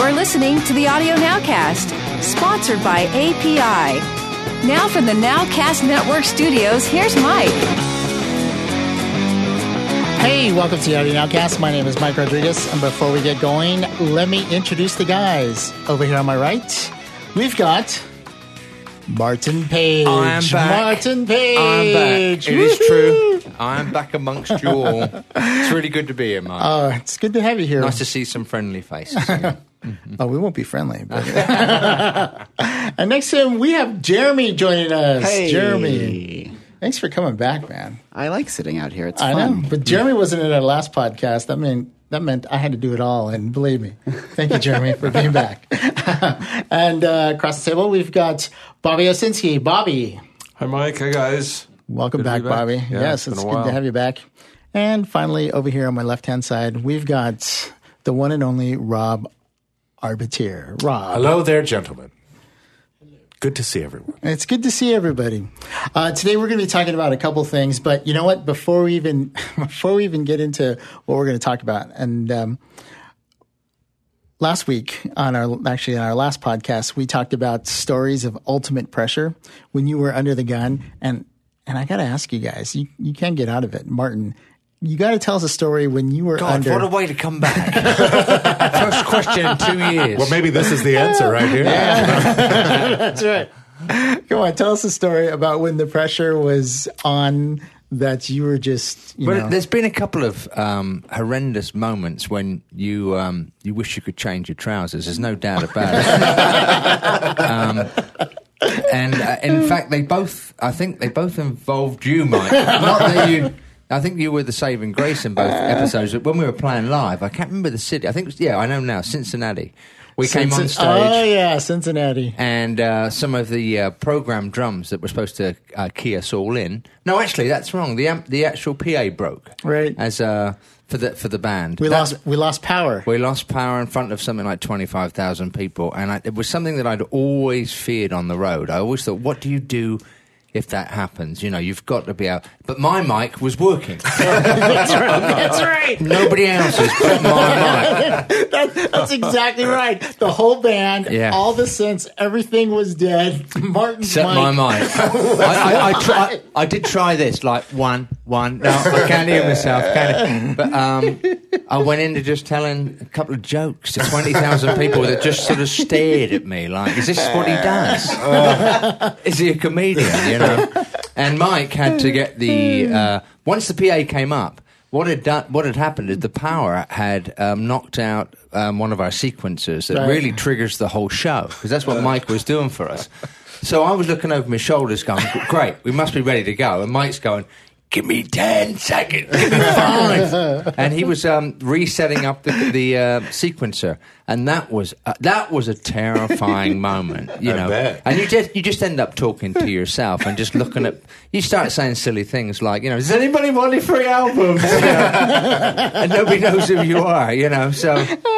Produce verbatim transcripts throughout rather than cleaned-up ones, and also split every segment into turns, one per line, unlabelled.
You're listening to the Audio Nowcast, sponsored by A P I. Now from the Nowcast Network studios, here's Mike.
Hey, welcome to the Audio Nowcast. My name is Mike Rodriguez, and before we get going, let me introduce the guys. Over here on my right, we've got Martin Page.
I'm back.
Martin Page.
I'm back. It
Woo-hoo.
is true. I'm back amongst you all. It's really good to be here, Mike.
Oh, it's good to have you here.
Nice to see some friendly faces.
Mm-hmm. Oh, we won't be friendly. But and next to him, we have Jeremy joining us.
Hey.
Jeremy. Thanks for coming back, man.
I like sitting out here. It's
I
fun.
know, but Jeremy wasn't in our last podcast. That meant that meant I had to do it all, and believe me, thank you, Jeremy, for being back. And uh, across the table, we've got Bobby Osinski. Bobby,
Hi, Mike. Hi, guys.
welcome
Good to
back,
be back.
Bobby.
Yeah,
yes,
it's
it's
been a
good to
while.
have you back. And finally, over here on my left-hand side, we've got the one and only Rob Arbitier. Rob.
Hello there, gentlemen. Good to see everyone.
It's good to see everybody. Uh, today we're going to be talking about a couple things, but you know what? Before we even before we even get into what we're going to talk about, and um, last week on our actually on our last podcast, we talked about stories of ultimate pressure when you were under the gun, and and I got to ask you guys, you you can't get out of it, Martin. You got to tell us a story when you were
God,
under.
what a way to come back. First question in two years.
Well, maybe this is the answer right here.
That's right. Come on, tell us a story about when the pressure was on that you were just, you
But
know.
there's been a couple of um, horrendous moments when you um, you wish you could change your trousers. There's no doubt about it. um, and uh, in fact, they both, I think they both involved you, Mike. Not that you... I think you were the saving grace in both episodes. But when we were playing live, I can't remember the city. I think, it was, yeah, I know now, Cincinnati. We came on
Cincin-
stage.
Oh, yeah, Cincinnati.
And uh, some of the uh, program drums that were supposed to uh, key us all in. No, actually, that's wrong. The amp, the actual P A broke.
Right.
As uh, for the for the band.
We
That-
lost we lost power.
We lost power in front of something like twenty-five thousand people, and I, it was something that I'd always feared on the road. I always thought, what do you do if that happens? You know, you've got to be out. But my mic was working.
That's right. That's right.
Nobody else's but my mic.
That, that's exactly right. The whole band,
Yeah.
all the synths, everything was dead. Martin's
Except
mic.
my mic. I, I, I, try, I did try this, like one, one. No, I can't hear myself. Can I? But um, I went into just telling a couple of jokes to twenty thousand people that just sort of stared at me like, is this what he does? Uh, is he a comedian, you know? And Mike had to get the... Uh, once the P A came up, what had done, what had happened is the power had um, knocked out um, one of our sequencers that
Right.
really triggers the whole show, because that's what Mike was doing for us. So I was looking over my shoulders going, great, we must be ready to go. And Mike's going, give me ten seconds, give me five. And he was um, resetting up the, the uh, sequencer. And that was uh, that was a terrifying moment, you
I
know.
bet.
And you just you just end up talking to yourself and just looking at. You start saying silly things like, you know, does anybody want any free albums? You know? And nobody knows who you are, you know. So,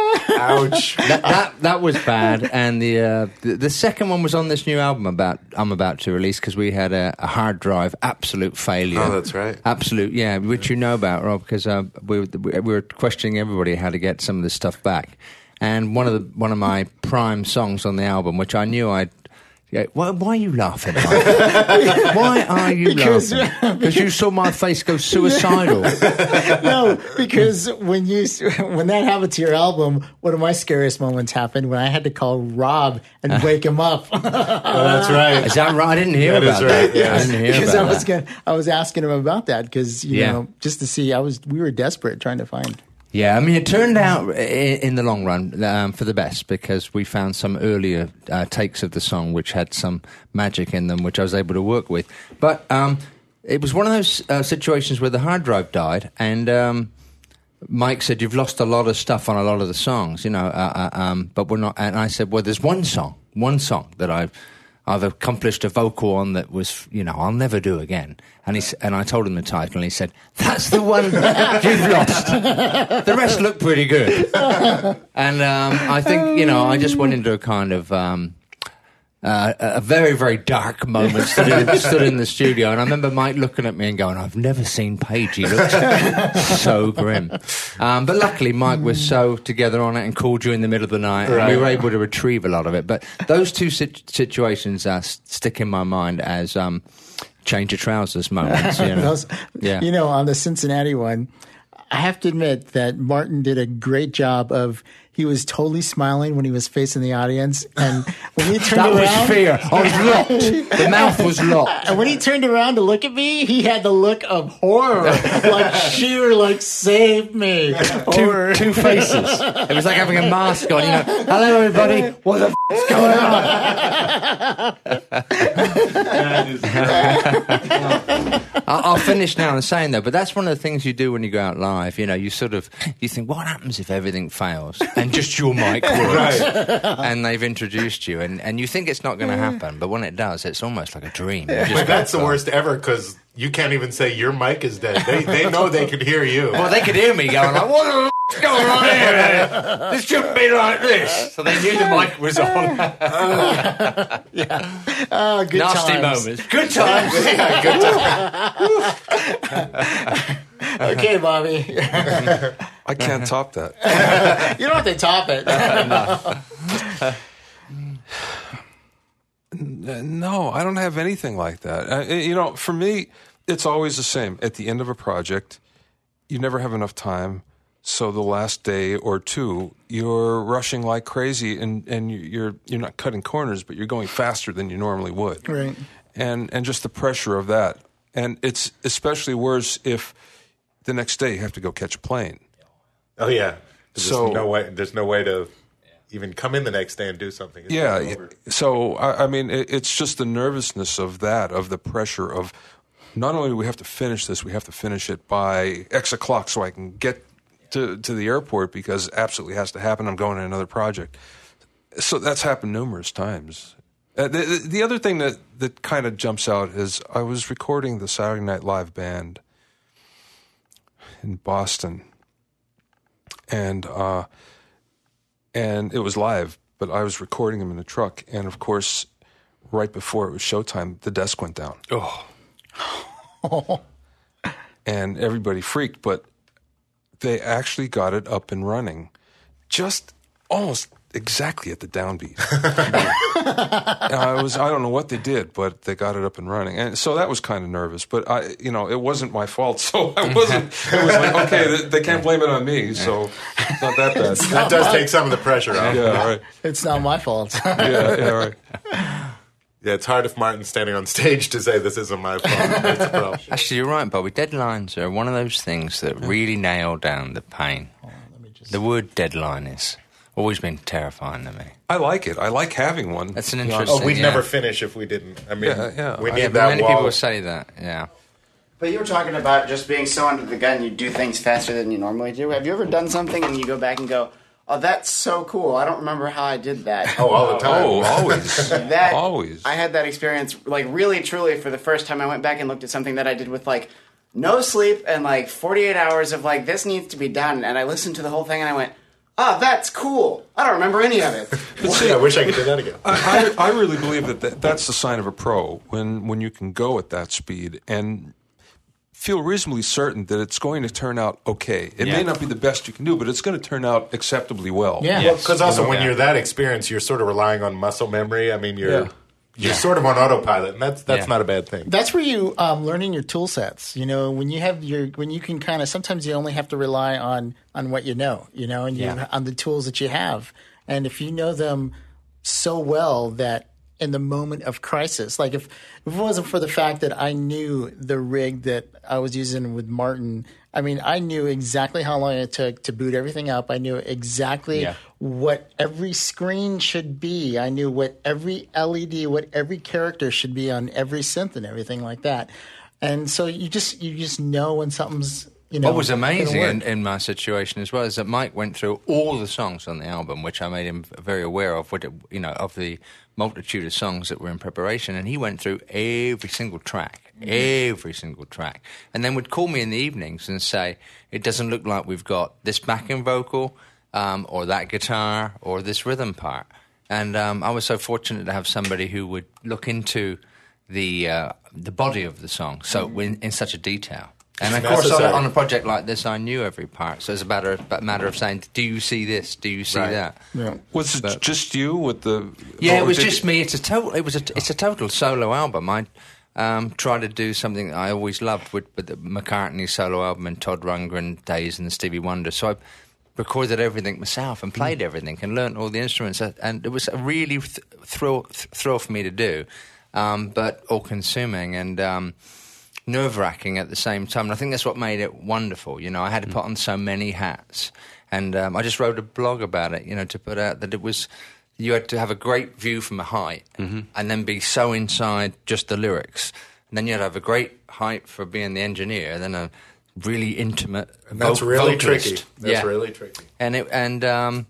ouch. That that, that was bad. And the, uh, the the second one was on this new album about I'm about to release, because we had a, a hard drive absolute failure.
Oh, that's right.
Absolute, yeah, which you know about, Rob, because uh, we, we were questioning everybody how to get some of this stuff back. And one of the one of my prime songs on the album, which I knew I'd... Yeah, why, why are you laughing, Mike? Why are you
Because-
laughing? Because you saw my face go suicidal.
No, because when you when that happened to your album, one of my scariest moments happened when I had to call Rob and wake him up.
Oh, that's right.
Is that right? I didn't hear
That
about
is right,
that.
yes.
I didn't hear
Because
about
I was
that.
gonna, I was asking him about that because you
Yeah.
know just to see. I was we were desperate trying to find.
Yeah, I mean, it turned out i- in the long run um, for the best, because we found some earlier uh, takes of the song which had some magic in them, which I was able to work with. But um, it was one of those uh, situations where the hard drive died, and um, Mike said, you've lost a lot of stuff on a lot of the songs, you know, uh, uh, um, but we're not... And I said, well, there's one song, one song that I've... I've accomplished a vocal on that was, you know, I'll never do again. And he and I told him the title, and he said, that's the one you've lost. The rest look pretty good. And um, I think, you know, I just went into a kind of, um, Uh, a very, very dark moment stood in, stood in the studio, and I remember Mike looking at me and going, I've never seen Page. He looks so grim. Um, but luckily, Mike was so together on it and called you in the middle of the night, right. and we were able to retrieve a lot of it. But those two sit- situations uh, stick in my mind as um, change of trousers moments. You know?
Those,
yeah.
you know, on the Cincinnati one, I have to admit that Martin did a great job of, he was totally smiling when he was facing the audience. And when he turned
that
around.
That was fear. I was locked. The mouth was locked.
And when he turned around to look at me, he had the look of horror. Like sheer, like, save me.
Two, two faces. It was like having a mask on, you know. Hello, everybody. What the f*** is going on? I'll finish now in saying, though, but that's one of the things you do when you go out live. You know, you sort of, you think, what happens if everything fails? And just your mic works. Right. And they've introduced you, and, and you think it's not going to happen, but when it does, it's almost like a dream.
But that's the worst ever, because you can't even say your mic is dead. They they know they could hear you.
Well, they could hear me going like, what the f*** is going on here? This shouldn't be like this. So they knew the mic was on.
uh, yeah. Oh, good
Nasty
times.
moments. Good times.
Yeah, good times.
Okay, Bobby.
I can't top that.
You don't have to top it.
No, I don't have anything like that. Uh, you know, for me, it's always the same. At the end of a project, you never have enough time. So the last day or two, you're rushing like crazy, and, and you're you're not cutting corners, but you're going faster than you normally would.
Right.
And and just the pressure of that. And it's especially worse if the next day you have to go catch a plane.
Oh yeah. There's
So
no way. There's no way to even come in the next day and do something. It's
yeah. So I, I mean, it, it's just the nervousness of that, of the pressure of not only do we have to finish this, we have to finish it by X o'clock so I can get to to the airport because it absolutely has to happen. I'm going to another project. So that's happened numerous times. Uh, the, the other thing that, that kind of jumps out is I was recording the Saturday Night Live band in Boston, and uh, and it was live, but I was recording them in a truck, and of course, right before it was showtime, the desk went down.
Oh.
And everybody freaked, but they actually got it up and running just almost exactly at the downbeat. I was I don't know what they did, but they got it up and running. And so that was kind of nervous, but I you know, it wasn't my fault, so I wasn't it was like, okay, they, they can't blame it on me, so it's not that bad.
That does take some of the pressure off.
Yeah, right.
It's not my fault.
Yeah, yeah, right.
Yeah, it's hard if Martin's standing on stage to say this isn't my fault. That's a problem.
Actually, you're right, Bobby. Deadlines are one of those things that really nail down the pain.
On, let me just...
The word deadline is always been terrifying to me.
I like it. I like having one.
That's an interesting...
Oh, we'd
yeah.
never finish if we didn't. I mean,
Yeah, yeah.
we need
Yeah,
that
many
wall.
people will say that, yeah.
But you were talking about just being so under the gun, you do things faster than you normally do. Have you ever done something and you go back and go, oh, that's so cool. I don't remember how I did that.
Oh, all the time.
Oh, always.
That,
Always.
I had that experience, like, really, truly, for the first time I went back and looked at something that I did with, like, no sleep and, like, forty-eight hours of, like, this needs to be done. And I listened to the whole thing and I went, oh, that's cool. I don't remember any of it.
See, I wish I could do that again.
I, I, I really believe that, that that's the sign of a pro, when, when you can go at that speed and feel reasonably certain that it's going to turn out okay. It
Yeah.
may not be the best you can do, but it's going to turn out acceptably well.
Yeah.
Well, because also
You know,
when
yeah.
you're that experienced, you're sort of relying on muscle memory. I mean, you're
Yeah.
you're
Yeah.
sort of on autopilot, and that's that's
Yeah.
not a bad thing.
That's where you um, learning your tool sets. You know, when you have your when you can kind of sometimes you only have to rely on on what you know. You know, and you
Yeah.
on the tools that you have, and if you know them so well that in the moment of crisis, like if, if it wasn't for the fact that I knew the rig that I was using with Martin, I mean, I knew exactly how long it took to boot everything up. I knew exactly
Yeah.
what every screen should be. I knew what every L E D, what every character should be on every synth and everything like that. And so you just you just know when something's, you know.
What was amazing
gonna
in,
work.
in my situation as well is that Mike went through all the songs on the album, which I made him very aware of, what it, you know, of the multitude of songs that were in preparation, and he went through every single track, every single track, and then would call me in the evenings and say, it doesn't look like we've got this backing vocal, um, or that guitar, or this rhythm part. And um, I was so fortunate to have somebody who would look into the uh, the body of the song so in, in such a detail. And of course, on, on a project like this, I knew every part. So it's a matter of, a matter of saying, "Do you see this? Do you see
Right.
that?"
Yeah.
Was it
But-
just you with the?
Yeah,
or
it was
did
just me. It's a total. It was a. It's a total solo album. I um, tried to do something I always loved with, with the McCartney solo album and Todd Rundgren days and the Stevie Wonder. So I recorded everything myself and played everything and learnt all the instruments. And it was a really th- thrill th- thrill for me to do, um, but all consuming and. Um, nerve-wracking at the same time, and I think that's what made it wonderful. You know, I had to put on so many hats, and um, I just wrote a blog about it, you know, to put out that it was, you had to have a great view from a height, mm-hmm. and then be so inside just the lyrics, and then you had to have a great height for being the engineer, then a really intimate
And that's
vo-
really
vocalist.
tricky. That's
yeah.
really tricky.
And it, and um,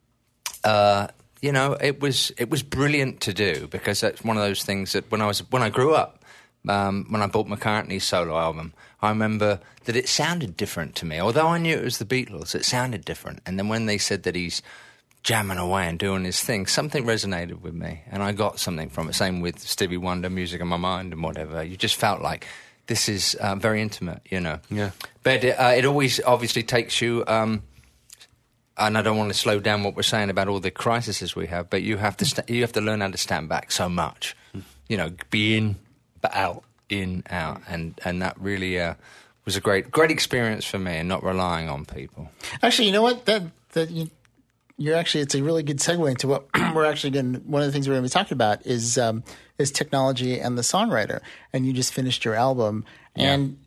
uh, you know, it was it was brilliant to do, because that's one of those things that when I was when I grew up. Um, when I bought McCartney's solo album, I remember that it sounded different to me. Although I knew it was the Beatles, it sounded different. And then when they said that he's jamming away and doing his thing, something resonated with me, and I got something from it. Same with Stevie Wonder, Music in My Mind and whatever. You just felt like this is uh, very intimate, you know.
Yeah.
But it, uh, it always obviously takes you... Um, and I don't want to slow down what we're saying about all the crises we have, but you have to st- you have to learn how to stand back so much. You know, be in... but out, in, out, and and that really uh, was a great great experience for me, and not relying on people.
Actually, you know what? That that you, you're actually it's a really good segue into what we're actually going. One of the things we're going to be talking about is um, is technology and the songwriter. And you just finished your album,
Yeah.
and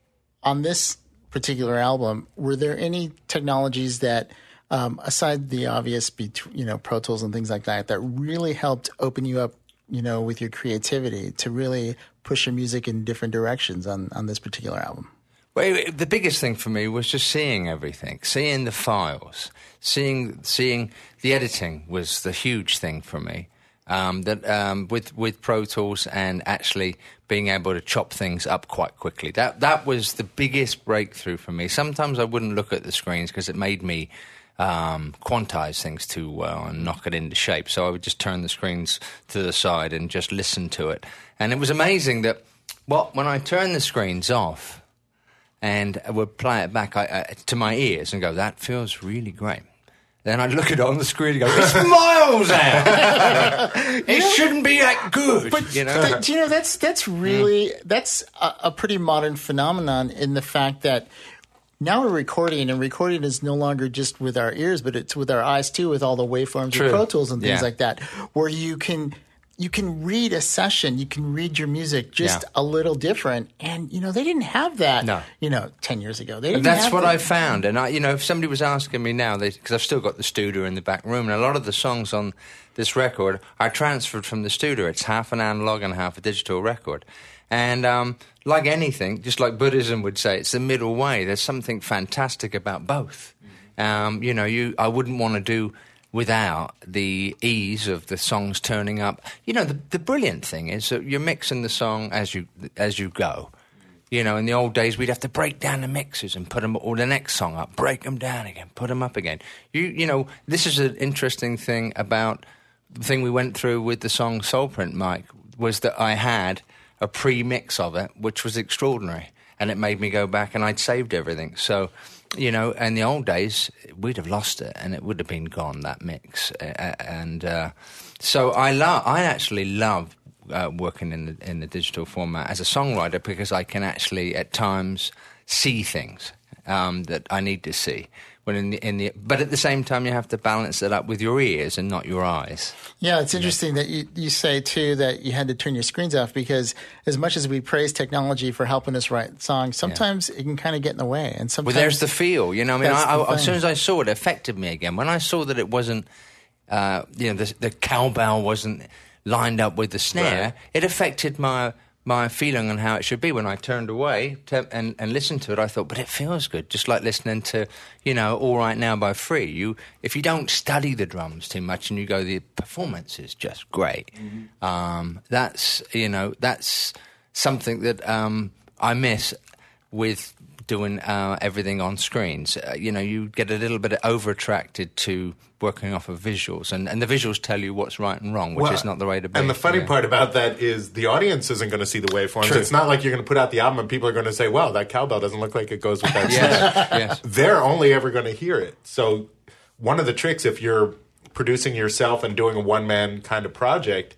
on this particular album, were there any technologies that, um, aside the obvious, bet- you know, Pro Tools and things like that, that really helped open you up? You know, with your creativity to really push your music in different directions on, on this particular album?
Well, it, the biggest thing for me was just seeing everything, seeing the files, seeing seeing the editing was the huge thing for me. Um, that um, with with Pro Tools and actually being able to chop things up quite quickly. That that was the biggest breakthrough for me. Sometimes I wouldn't look at the screens because it made me. Um, quantize things too well and knock it into shape. So I would just turn the screens to the side and just listen to it. And it was amazing that, well, when I turned the screens off and I would play it back I, I, to my ears and go, that feels really great. Then I'd look at it on the screen and go, it's miles out. It shouldn't be that good.
But
you know,
th- do you know that's that's really that's a, a pretty modern phenomenon in the fact that now we're recording, and recording is no longer just with our ears, but it's with our eyes too, with all the waveforms
True.
of Pro Tools and things
Yeah.
like that, where you can you can read a session, you can read your music just
Yeah.
a little different, and you know they didn't have that.
No.
You know, ten years ago they didn't.
And that's
have
what
that.
I found. And I, you know, if somebody was asking me now, because I've still got the studio in the back room, and a lot of the songs on this record are transferred from the studio. It's half an analog and half a digital record. And um, like anything, just like Buddhism would say, it's the middle way. There's something fantastic about both. Um, you know, you I wouldn't want to do without the ease of the songs turning up. You know, the, the brilliant thing is that you're mixing the song as you as you go. You know, in the old days, we'd have to break down the mixes and put them, or the next song up, break them down again, put them up again. You, you know, this is an interesting thing about the thing we went through with the song Soulprint, Mike, was that I had a pre-mix of it, which was extraordinary. And it made me go back, and I'd saved everything. So, you know, in the old days, we'd have lost it, and it would have been gone, that mix. Uh, and uh, so I love, I actually love uh, working in the in the digital format as a songwriter, because I can actually, at times, see things um, that I need to see. When in the, in the, but at the same time, you have to balance it up with your ears and not your eyes.
Yeah, it's interesting that you, you say, too, that you had to turn your screens off, because as much as we praise technology for helping us write songs, sometimes it can kind of get in the way. And sometimes
Well, there's the feel, you know. I mean,
That's
I,
the
I, as
thing.
soon as I saw it, it affected me again. When I saw that it wasn't, uh, you know, the, the cowbell wasn't lined up with the snare,
Right.
it affected my my feeling on how it should be. When I turned away to, and, and listened to it, I thought, but it feels good, just like listening to, you know, All Right Now by Free. You, if you don't study the drums too much and you go, the performance is just great. Mm-hmm. Um, that's, you know, that's something that um, I miss with doing uh, everything on screens. Uh, you know, you get a little bit over attracted to working off of visuals, and, and the visuals tell you what's right and wrong, which
Well,
is not the way to be.
And the funny
yeah.
part about that is the audience isn't going to see the waveforms.
True.
It's not like you're going to put out the album and people are going to say, "Wow, that cowbell doesn't look like it goes with that."
Yes,
song."
yes.
They're only ever going to hear it. So one of the tricks, if you're producing yourself and doing a one-man kind of project,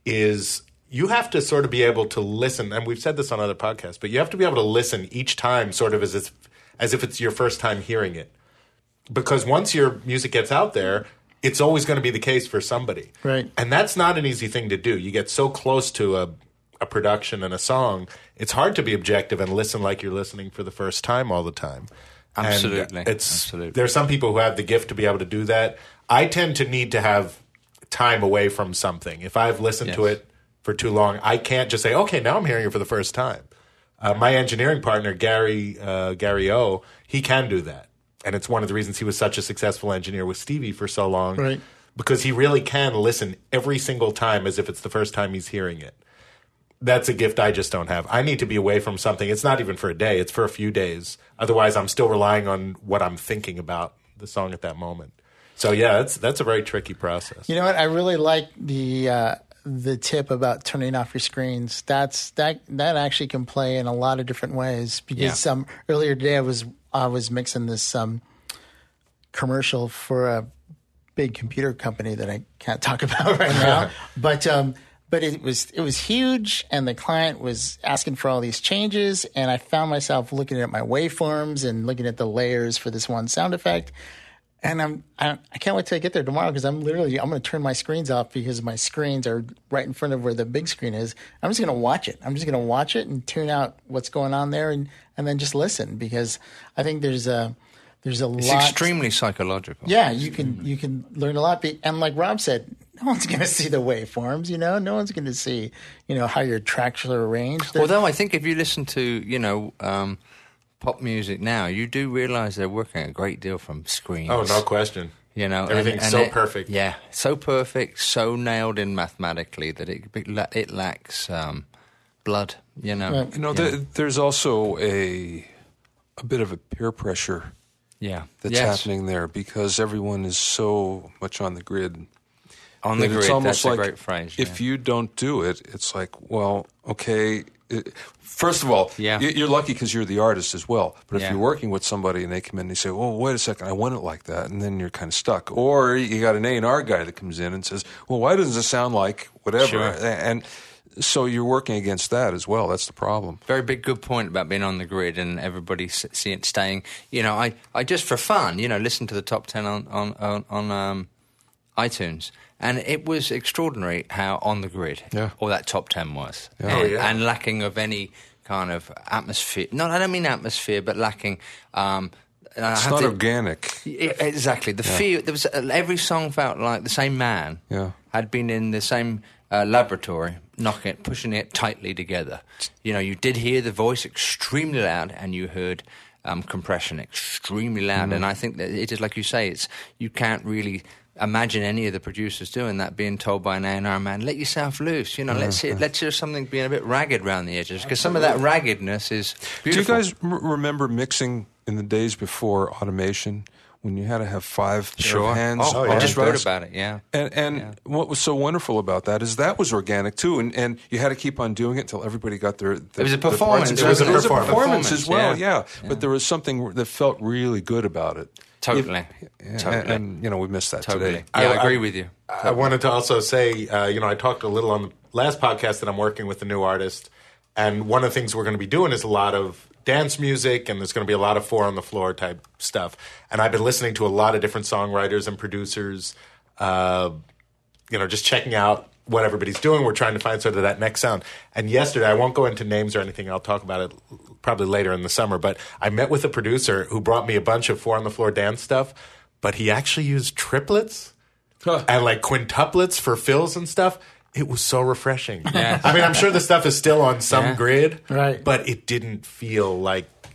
is you have to sort of be able to listen. And we've said this on other podcasts, but you have to be able to listen each time sort of as if, as if it's your first time hearing it. Because once your music gets out there, it's always going to be the case for somebody.
Right.
And that's not an easy thing to do. You get so close to a, a production and a song, it's hard to be objective and listen like you're listening for the first time all the time.
Absolutely.
And it's,
Absolutely.
There are some people who have the gift to be able to do that. I tend to need to have time away from something. If I've listened
Yes.
to it for too long, I can't just say, okay, now I'm hearing it for the first time. Uh, my engineering partner, Gary uh, Gary O, he can do that. And it's one of the reasons he was such a successful engineer with Stevie for so long.
Right.
Because he really can listen every single time as if it's the first time he's hearing it. That's a gift I just don't have. I need to be away from something. It's not even for a day. It's for a few days. Otherwise, I'm still relying on what I'm thinking about the song at that moment. So, yeah, that's that's a very tricky process.
You know what? I really like the uh, the tip about turning off your screens. That's that that actually can play in a lot of different ways. Because
Yeah.
um, earlier today I was I was mixing this um, commercial for a big computer company that I can't talk about right now, but. Um, But it was it was huge, and the client was asking for all these changes, and I found myself looking at my waveforms and looking at the layers for this one sound effect. And I'm I, I can't wait till I get there tomorrow because I'm literally I'm going to turn my screens off because my screens are right in front of where the big screen is. I'm just going to watch it. I'm just going to watch it and tune out what's going on there, and, and then just listen because I think there's a there's a
It's
lot.
extremely psychological.
Yeah, you can you can learn a lot. Be- And like Rob said, no one's going to see the waveforms. You know, no one's going to see you know how your tracks are arranged. They're-
Although I think if you listen to, you know, um, pop music now, you do realize they're working a great deal from screens.
Oh, no question.
You know,
Everything's so perfect.
Yeah, so perfect, so nailed in mathematically that it it lacks um, blood. You know,
Right.
You know,
yeah.
th- there's also a a bit of a peer pressure
yeah.
that's
Yes.
happening there because everyone is so much on the grid.
On the
that
grid,
it's almost
that's
like
a great phrase.
if
yeah.
you don't do it, it's like, well, okay. It, first of all,
Yeah.
you- you're lucky because you're the artist as well. But if
Yeah.
you're working with somebody and they come in and they say, "Well, wait a second, I want it like that," and then you're kind of stuck. Or you got an A and R guy that comes in and says, "Well, why doesn't it sound like whatever?"
Sure.
And so you're working against that as well. That's the problem.
Very big, good point about being on the grid and everybody s- see it staying. You know, I, I just for fun, you know, listen to the top ten on on on, on um, iTunes, and it was extraordinary how on the grid
Yeah.
all that top ten was,
Yeah.
and,
Oh, yeah.
and lacking of any kind of atmosphere. No, I don't mean atmosphere, but lacking. Um, and I
It's
have
not
to-
organic.
I- Exactly. The feel there was uh, every song felt like the same man
Yeah.
had been in the same uh, laboratory, knocking it, pushing it tightly together. You know, you did hear the voice extremely loud, and you heard um, compression extremely loud.
Mm-hmm.
And I think that it is like you say. It's you can't really imagine any of the producers doing that, being told by an A and R man, "Let yourself loose." You know, let's hear, let's hear something being a bit ragged around the edges, because some of that raggedness is beautiful.
Do you guys m- remember mixing in the days before automation when you had to have five pair
Sure.
of hands?
Oh,
Oh,
I
yeah.
just wrote
That's-
about it. Yeah.
And, and
Yeah.
what was so wonderful about that is that was organic too, and, and you had to keep on doing it until everybody got their. their
It was a
their parts.
performance.
It was, a, it was a
Performance.
performance as well,
Yeah.
yeah. But there was something that felt really good about it.
Totally.
Yeah,
Totally.
And, and, you know, we missed that
Totally.
today.
Yeah, I,
I-
agree
I-
with you.
I wanted to also say, uh, you know, I talked a little on the last podcast that I'm working with a new artist, and one of the things we're going to be doing is a lot of dance music, and there's going to be a lot of four on the floor type stuff. And I've been listening to a lot of different songwriters and producers, uh, you know, just checking out what everybody's doing. We're trying to find sort of that next sound. And yesterday, I won't go into names or anything. I'll talk about it probably later in the summer. But I met with a producer who brought me a bunch of four on the floor dance stuff, but he actually used triplets and like quintuplets for fills and stuff. It was so refreshing.
Yes.
I mean, I'm sure the stuff is still on some
Yeah.
grid,
Right.
but it didn't feel like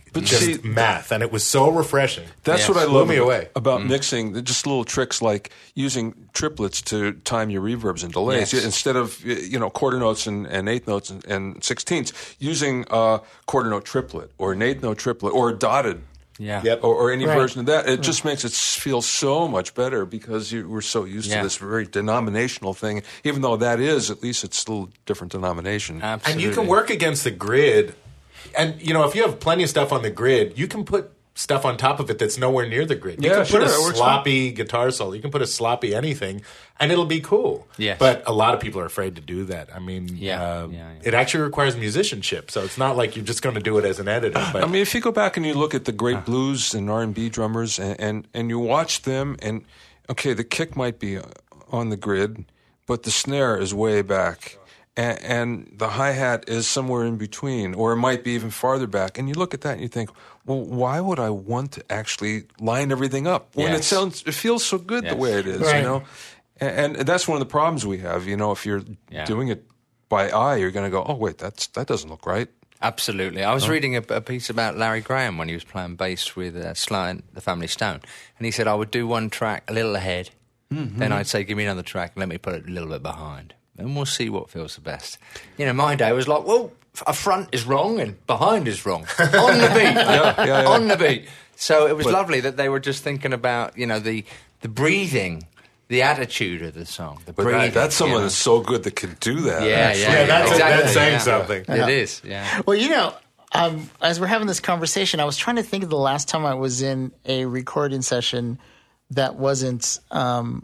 But
just
see,
math, and it was so refreshing.
That's
Yes.
what I
Blew
love
me
about,
away.
about mixing. Just little tricks like using triplets to time your reverbs and delays
Yes.
instead of you know quarter notes and, and eighth notes and, and sixteenths. Using a quarter note triplet or an eighth note triplet or a dotted.
Yeah.
Yep.
Or, or any
Right.
version of that. It just makes it feel so much better because you, we're so used
Yeah.
to this very denominational thing. Even though that is, at least it's still a different denomination.
Absolutely.
And you can work against the grid. And, you know, if you have plenty of stuff on the grid, you can put stuff on top of it that's nowhere near the grid. You
Yeah,
can put
sure,
a
it works
sloppy guitar solo. You can put a sloppy anything, and it'll be cool.
Yes.
But a lot of people are afraid to do that. I mean,
Yeah,
uh,
yeah, yeah.
it actually requires musicianship, so it's not like you're just going to do it as an editor. But
I mean, if you go back and you look at the great blues and R and B drummers, and, and, and you watch them, and okay, the kick might be on the grid, but the snare is way back, and, and the hi hat is somewhere in between, or it might be even farther back. And you look at that and you think, well, why would I want to actually line everything up when it
Yes.
sounds, it feels so good the
Yes.
way it is,
Right.
you know? And, and that's one of the problems we have. You know, if you're
Yeah.
doing it by eye, you're going to go, oh wait, that's that doesn't look right.
Absolutely. I was reading a, a piece about Larry Graham when he was playing bass with uh, Sly and the Family Stone. And he said, I would do one track a little ahead.
Mm-hmm.
Then I'd say, give me another track, let me put it a little bit behind. And we'll see what feels the best. You know, my day was like, well, a front is wrong and behind is wrong. On the beat.
yeah, yeah.
On the beat. So it was
But-
lovely that they were just thinking about, you know, the, the breathing, the attitude of the song. The
But
breathing.
that, that's someone
you know.
that's so good that can do that.
Yeah,
actually.
yeah,
yeah, that's,
exactly,
that's saying
yeah.
something.
It is, yeah.
Well, you know, um, as we're having this conversation, I was trying to think of the last time I was in a recording session that wasn't, um,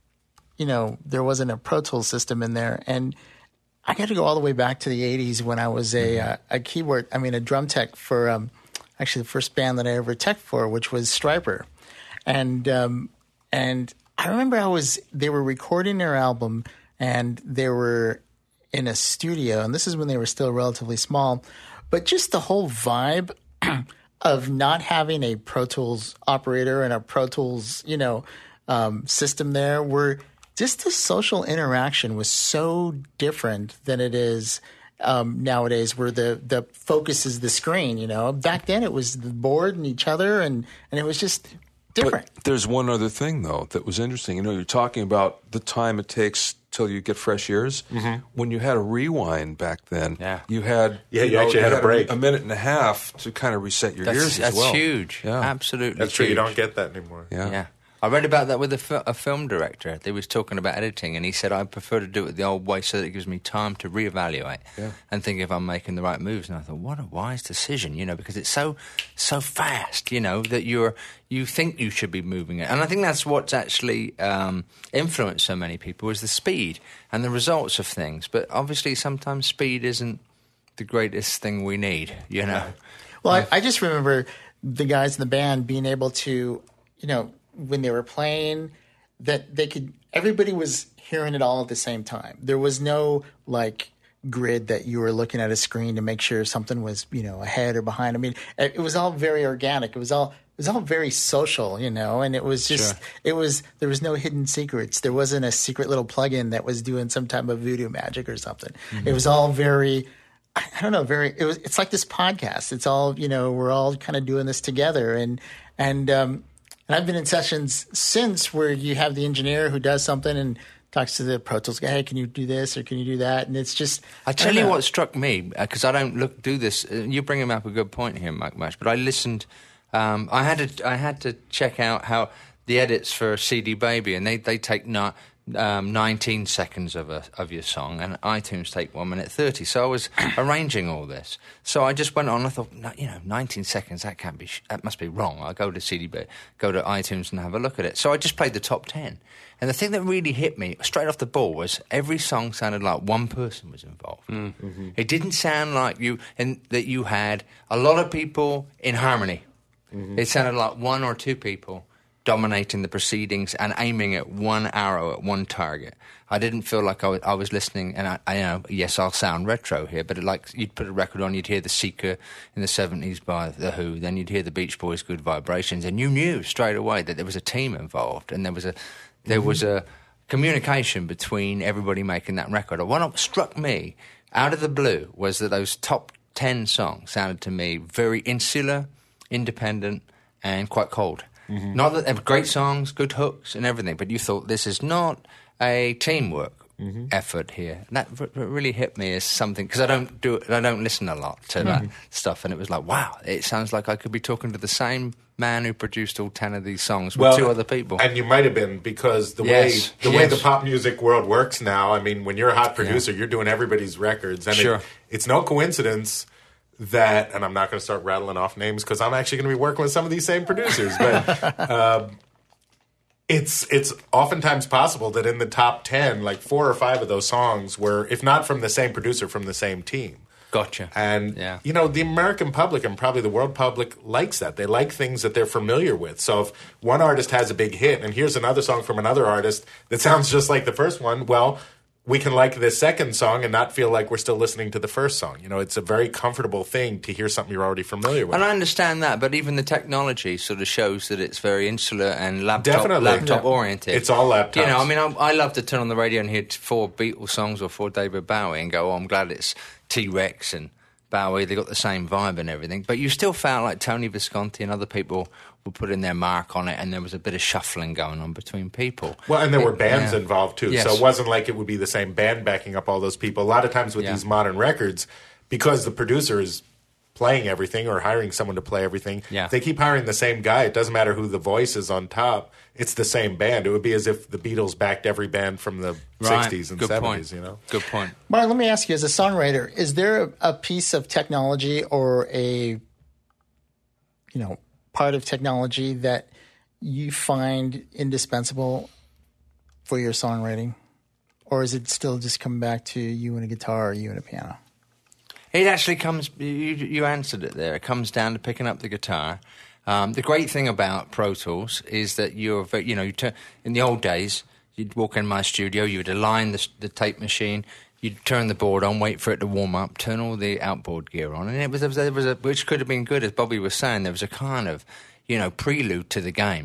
you know, there wasn't a Pro Tools system in there. And I got to go all the way back to the eighties when I was a, uh, a keyboard, I mean, a drum tech for um, actually the first band that I ever tech for, which was Stryper. And, um, and I remember I was, they were recording their album and they were in a studio, and this is when they were still relatively small, but just the whole vibe of not having a Pro Tools operator and a Pro Tools, you know, um, system there, were just the social interaction was so different than it is um, nowadays, where the, the focus is the screen. You know, back then it was the board and each other, and, and it was just different.
But there's one other thing, though, that was interesting. You know, you're talking about the time it takes till you get fresh ears. Mm-hmm. When you had a rewind back then,
Yeah.
you had
Yeah, you actually had a break.
a minute and a half to kind of reset your
That's,
ears
that's
as well.
huge.
Yeah.
Absolutely
That's true. You
huge.
don't get that anymore.
Yeah.
Yeah. I read about that with a, fi- a film director. They was talking about editing, and he said, I prefer to do it the old way so that it gives me time to reevaluate
Yeah.
and think if I'm making the right moves. And I thought, what a wise decision, you know, because it's so so fast, you know, that you're you think you should be moving it. And I think that's what's actually um, influenced so many people is the speed and the results of things. But obviously sometimes speed isn't the greatest thing we need, you know.
Well, I, I just remember the guys in the band being able to, you know, when they were playing, that they could, everybody was hearing it all at the same time. There was no like grid that you were looking at a screen to make sure something was, you know, ahead or behind. I mean, it, it was all very organic. It was all, it was all very social, you know, and it was just,
Sure.
it was, there was no hidden secrets. There wasn't a secret little plugin that was doing some type of voodoo magic or something.
Mm-hmm.
It was all very, I I don't know, very, it was, it's like this podcast. It's all, you know, we're all kind of doing this together. And, and, um, and I've been in sessions since where you have the engineer who does something and talks to the Pro Tools guy, hey, can you do this or can you do that? And it's just,
I tell
don't
you
know.
what struck me, because I don't look do this. Uh, you're bringing up a good point here, Mike Mash. But I listened. Um, I had to. I had to check out how the edits for C D Baby, and they they take not. Um, nineteen seconds of a of your song, and iTunes take one minute thirty. So I was arranging all this. So I just went on. I thought, no, you know, nineteen seconds. That can't be. Sh- that must be wrong. I go to C D B, go to iTunes, and have a look at it. So I just played the top ten. And the thing that really hit me straight off the ball was every song sounded like one person was involved. Mm-hmm. It didn't sound like you and that you had a lot of people in harmony. Mm-hmm. It sounded like one or two people dominating the proceedings and aiming at one arrow at one target. I didn't feel like I was, I was listening, and I, I you know, yes, I'll sound retro here, but it, like you'd put a record on, you'd hear The Seeker in the seventies by The Who, then you'd hear the Beach Boys' Good Vibrations, and you knew straight away that there was a team involved, and there was a there mm-hmm. was a communication between everybody making that record. And what struck me out of the blue was that those top ten songs sounded to me very insular, independent, and quite cold. Mm-hmm. Not that they were great songs, good hooks, and everything, but you thought this is not a teamwork mm-hmm. effort here. And that r- really hit me as something, because I don't do I don't listen a lot to mm-hmm. that stuff, and it was like, wow, it sounds like I could be talking to the same man who produced all ten of these songs with
well,
two other people.
And you might have been, because the
yes,
way the
yes.
way the pop music world works now, I mean, when you're a hot producer, yeah. you're doing everybody's records, and
sure.
it, it's no coincidence that, and I'm not going to start rattling off names because I'm actually going to be working with some of these same producers, but uh, it's it's oftentimes possible that in the top ten, like four or five of those songs were, if not from the same producer, from the same team.
Gotcha.
And,
yeah.
you know, the American public and probably the world public likes that. They like things that they're familiar with. So if one artist has a big hit and here's another song from another artist that sounds just like the first one, well, we can like this second song and not feel like we're still listening to the first song. You know, it's a very comfortable thing to hear something you're already familiar with.
And I understand that, but even the technology sort of shows that it's very insular and laptop,
Definitely.
laptop
Yeah.
oriented.
It's all laptops.
You know, I mean, I, I love to turn on the radio and hear four Beatles songs or four David Bowie and go, oh, I'm glad it's T-Rex and Bowie. They got the same vibe and everything. But you still felt like Tony Visconti and other people were putting their mark on it, and there was a bit of shuffling going on between people.
Well, and there
it,
were bands
yeah.
involved, too.
Yes.
So it wasn't like it would be the same band backing up all those people. A lot of times with
yeah.
these modern records, because the producer is playing everything or hiring someone to play everything,
yeah.
they keep hiring the same guy. It doesn't matter who the voice is on top. It's the same band. It would be as if the Beatles backed every band from the
right.
sixties and
Good
seventies,
point.
you know?
Good point.
Mark, let me ask you, as a songwriter, is there a, a piece of technology or a, you know, part of technology that you find indispensable for your songwriting? Or is it still just come back to you and a guitar or you and a piano?
It actually comes, you, you answered it there. It comes down to picking up the guitar. Um, the great thing about Pro Tools is that you're, very, you know, you turn, in the old days, you'd walk in my studio, you would align the, the tape machine, you'd turn the board on, wait for it to warm up, turn all the outboard gear on, and it was, there was, there was a, which could have been good, as Bobby was saying, there was a kind of, you know, prelude to the game.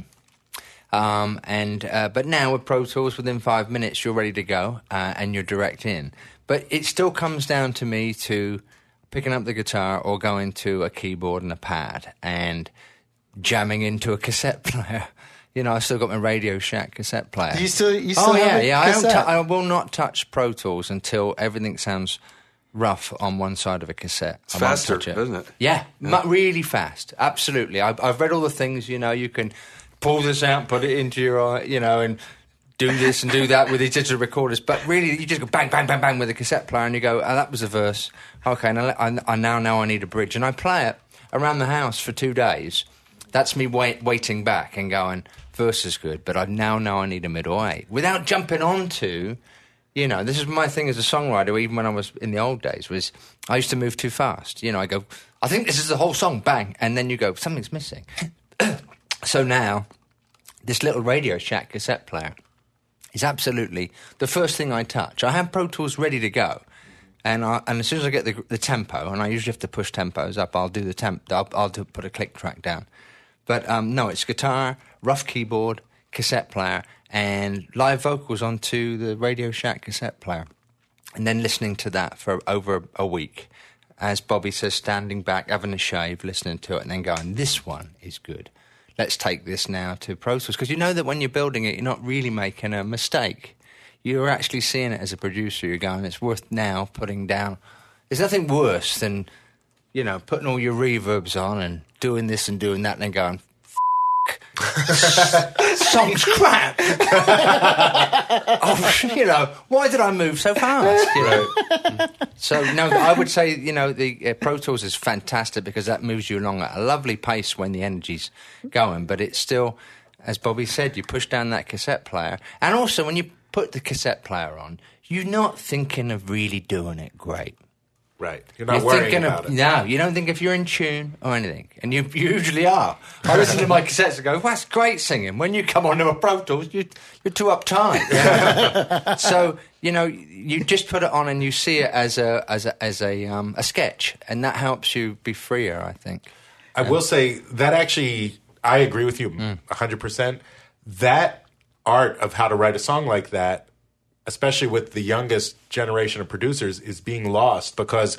Um, and uh, but now with Pro Tools, within five minutes, you're ready to go, uh, and you're direct in. But it still comes down to me to picking up the guitar or going to a keyboard and a pad and jamming into a cassette player. You know, I've still got my Radio Shack cassette player.
Do you still, you still
oh,
have
yeah,
a
yeah. I, don't
cassette?
t- I will not touch Pro Tools until everything sounds rough on one side of a cassette.
It's
I won't
faster,
touch it.
isn't it?
Yeah, yeah. Mu- really fast. Absolutely. I've, I've read all the things, you know, you can pull this out, put it into your, uh, you know, and do this and do that with these digital recorders. But really, you just go bang, bang, bang, bang with a cassette player and you go, oh, that was a verse. Okay, now I, I now know I need a bridge. And I play it around the house for two days. That's me wait, waiting back and going, verse is good, but I now know I need a middle eight. Without jumping onto, you know, this is my thing as a songwriter, even when I was in the old days, was I used to move too fast. You know, I go, I think this is the whole song, bang. And then you go, something's missing. So now, this little Radio Shack cassette player is absolutely the first thing I touch. I have Pro Tools ready to go. And, I, and as soon as I get the, the tempo, and I usually have to push tempos up, I'll do the temp. I'll, I'll do, put a click track down. But um, no, it's guitar, rough keyboard, cassette player, and live vocals onto the Radio Shack cassette player. And then listening to that for over a week. As Bobby says, standing back, having a shave, listening to it, and then going, this one is good. Let's take this now to Pro Tools. Because you know that when you're building it, you're not really making a mistake. You're actually seeing it as a producer. You're going, it's worth now putting down. There's nothing worse than, you know, putting all your reverbs on and doing this and doing that and then going, F***, song's crap. Oh, you know, why did I move so fast? You know? So, no, I would say, you know, the uh, Pro Tools is fantastic because that moves you along at a lovely pace when the energy's going, but it's still, as Bobby said, you push down that cassette player. And also, when you put the cassette player on, you're not thinking of really doing it great.
Right. You're not
You're
worrying
thinking
about
of,
it.
No, you don't think if you're in tune or anything. And you, you usually are. I listen to my cassettes and go, well, that's great singing. When you come onto a Pro Tools, you, you're too uptight. So, you know, you just put it on and you see it as a as a, as a, um, a sketch. And that helps you be freer, I think.
I
um,
will say that actually, I agree with you
Mm.
one hundred percent. That art of how to write a song like that, especially with the youngest generation of producers, is being lost because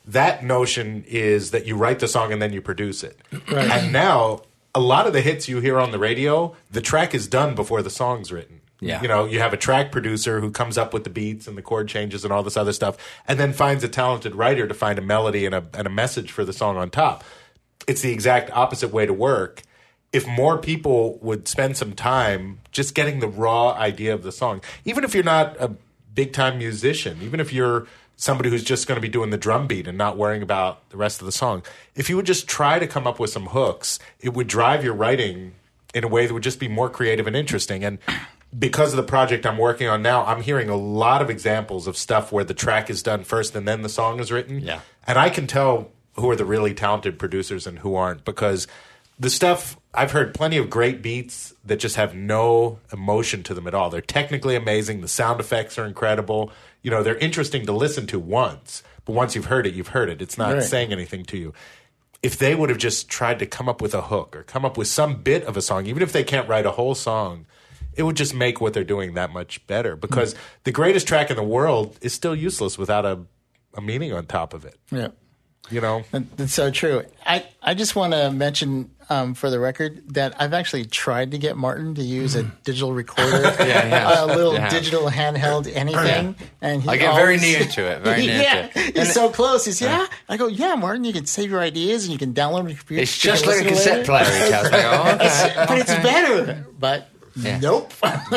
that notion is that you write the song and then you produce it. Right. And now, a lot of the hits you hear on the radio, the track is done before the song's written.
Yeah.
You know, you have a track producer who comes up with the beats and the chord changes and all this other stuff, and then finds a talented writer to find a melody and a, and a message for the song on top. It's the exact opposite way to work. If more people would spend some time just getting the raw idea of the song, even if you're not a big-time musician, even if you're somebody who's just going to be doing the drum beat and not worrying about the rest of the song, if you would just try to come up with some hooks, it would drive your writing in a way that would just be more creative and interesting. And because of the project I'm working on now, I'm hearing a lot of examples of stuff where the track is done first and then the song is written.
Yeah.
And I can tell who are the really talented producers and who aren't, because the stuff, I've heard plenty of great beats that just have no emotion to them at all. They're technically amazing. The sound effects are incredible. You know, they're interesting to listen to once, but once you've heard it, you've heard it. It's not
Right.
saying anything to you. If they would have just tried to come up with a hook or come up with some bit of a song, even if they can't write a whole song, it would just make what they're doing that much better, because mm-hmm. the greatest track in the world is still useless without a, a meaning on top of it.
Yeah.
You know?
That's so true. I, I just want to mention um, for the record that I've actually tried to get Martin to use a digital recorder,
Yeah, yeah.
a little
Yeah.
digital handheld anything. And he
I get
always,
very near to it, very near
yeah,
to it.
he's so close. He's, yeah. I go, yeah, Martin, you can save your ideas and you can download them to your computer.
It's
You
just
can
like a
listen to
cassette
it later.
player, he tells me. Oh, okay.
But it's better. But
Yeah.
nope.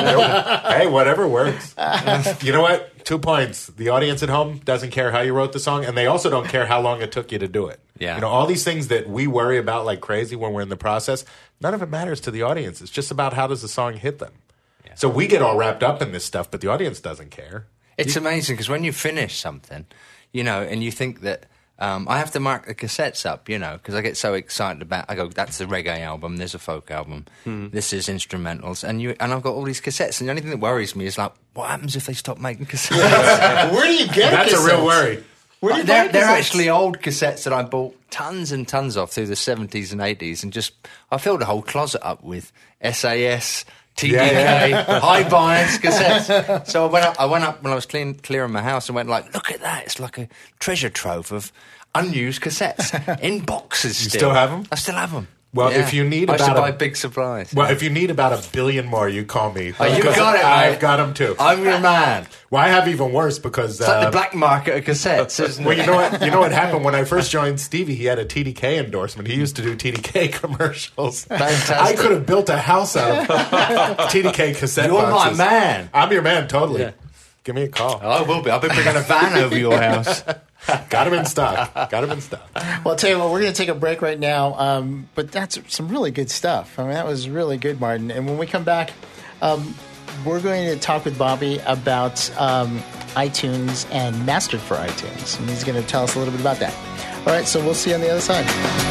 Hey, whatever works. You know what? Two points. The audience at home doesn't care how you wrote the song, and they also don't care how long it took you to do it.
Yeah.
You know, all these things that we worry about like crazy when we're in the process, none of it matters to the audience. It's just about how does the song hit them. Yeah. So we get all wrapped up in this stuff, but the audience doesn't care.
It's amazing because when you finish something, you know, and you think that um, I have to mark the cassettes up, you know, because I get so excited about. I go, that's a reggae album. There's a folk album. Mm-hmm. This is instrumentals, and you and I've got all these cassettes. And the only thing that worries me is like, what happens if they stop making cassettes?
Where do you get
That's
cassettes?
a real worry.
Where do you
they're
buy
they're
cassettes?
actually old cassettes that I bought tons and tons of through the seventies and eighties, and just I filled a whole closet up with S A S. T D K,
Yeah, yeah.
high bias cassettes. So I went up. I went up when I was clean, clearing my house and went like, look at that! It's like a treasure trove of unused cassettes in boxes.
You
Still,
still have them?
I still have them.
Well, if you need
I should
about a-
buy big supplies.
Well, if you need about a billion more, you call me.
Oh, you
Because
got it,
I've
mate.
got them too.
I'm your man.
Well, I have even worse because
It's like
uh,
the black market of cassettes, isn't
well,
it?
you know what? You know what happened when I first joined Stevie? He had a T D K endorsement. He used to do T D K commercials.
Fantastic.
I could have built a house out of T D K cassette
You're my
boxes.
man.
I'm your man, totally.
Yeah.
Give me a call.
I will be. I'll be bringing a van over your house.
Got him in stock. Got him in stock.
Well, I'll tell you what, we're going to take a break right now, um, but that's some really good stuff. I mean, that was really good, Martin. And when we come back, um, we're going to talk with Bobby about um, iTunes and Mastered for iTunes. And he's going to tell us a little bit about that. All right, so we'll see you on the other side.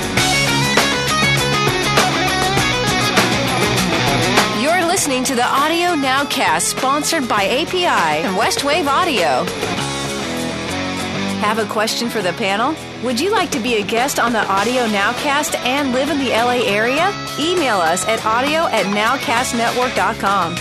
You're listening to the Audio Nowcast, sponsored by A P I and Westwave Audio. Have a question for the panel? Would you like to be a guest on the Audio Nowcast and live in the L A area? Email us at audio at nowcast network dot com.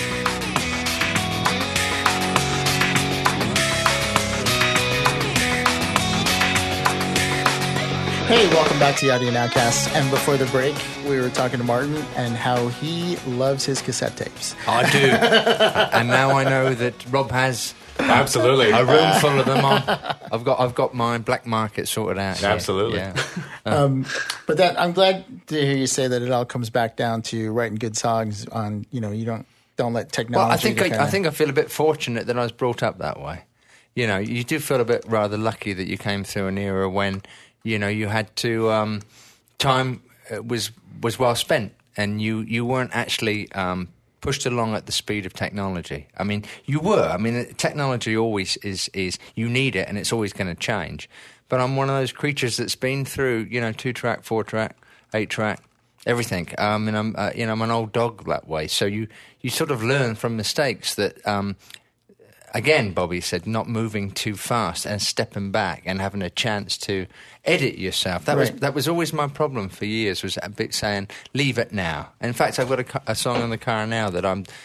Hey, welcome back to the Audio Nowcast. And before the break, we were talking to Martin and how he loves his cassette tapes.
I do. And now I know that Rob has
Absolutely.
a room full of them. On. I've got I've got my black market sorted out. here.
Absolutely.
Yeah.
Um, but that I'm glad to hear you say that it all comes back down to writing good songs on, you know, you don't don't let technology.
Well, I think I,
kinda-
I think I feel a bit fortunate that I was brought up that way. You know, you do feel a bit rather lucky that you came through an era when, you know, you had to um, time uh, was was well spent, and you you weren't actually um, pushed along at the speed of technology. I mean, you were. I mean, technology always is is you need it, and it's always going to change. But I'm one of those creatures that's been through, you know, two track, four track, eight track, everything. Um, and I'm, uh, you know, I'm an old dog that way. So you you sort of learn from mistakes that. Um, Again, Bobby said, not moving too fast and stepping back and having a chance to edit yourself. That
Right.
was that was always my problem for years. Was a bit saying, leave it now. In fact, I've got a, ca- a song in the car now that I'm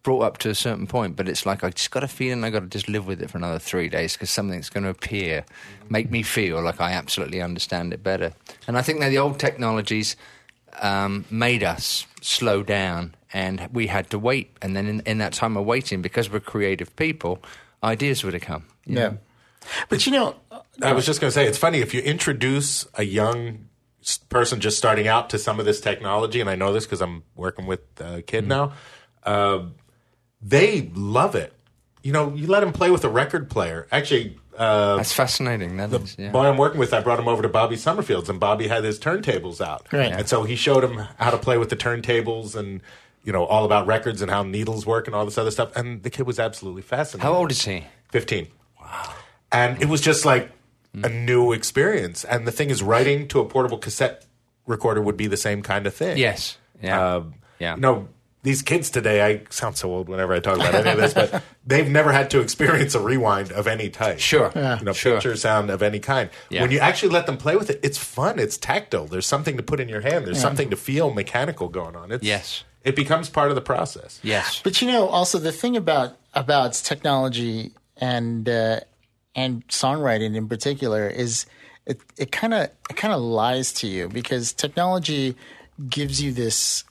brought up to a certain point, but it's like I just got a feeling I got to just live with it for another three days because something's going to appear, make me feel like I absolutely understand it better. And I think that the old technologies um, made us slow down, and we had to wait. And then in, in that time of waiting, because we're creative people, ideas would have come. You
Yeah.
know?
But you know,
I was just going to say, it's funny, if you introduce a young s- person just starting out to some of this technology, and I know this because I'm working with a kid mm-hmm. now, uh, they love it. You know, you let them play with a record player. Actually, uh,
that's fascinating. That
the
is, yeah.
boy I'm working with, I brought him over to Bobby Summerfield's, and Bobby had his turntables out.
Right.
And so he showed him how to play with the turntables and, you know, all about records and how needles work and all this other stuff. And the kid was absolutely fascinated.
How old is he?
fifteen. Wow. And it was just like a new experience. And the thing is, writing to a portable cassette recorder would be the same kind of thing.
Yes. Yeah.
Uh,
yeah.
You know, these kids today, I sound so old whenever I talk about any of this, but they've never had to experience a rewind of any type.
Sure.
Yeah.
You know,
Sure.
picture sound of any kind.
Yeah.
When you actually let them play with it, it's fun. It's tactile. There's something to put in your hand. There's
Yeah.
something to feel mechanical going on. It's,
Yes.
It becomes part of the process.
Yes.
But you know, also the thing about about technology and uh, and songwriting in particular is it it kind of it kind of lies to you, because technology gives you this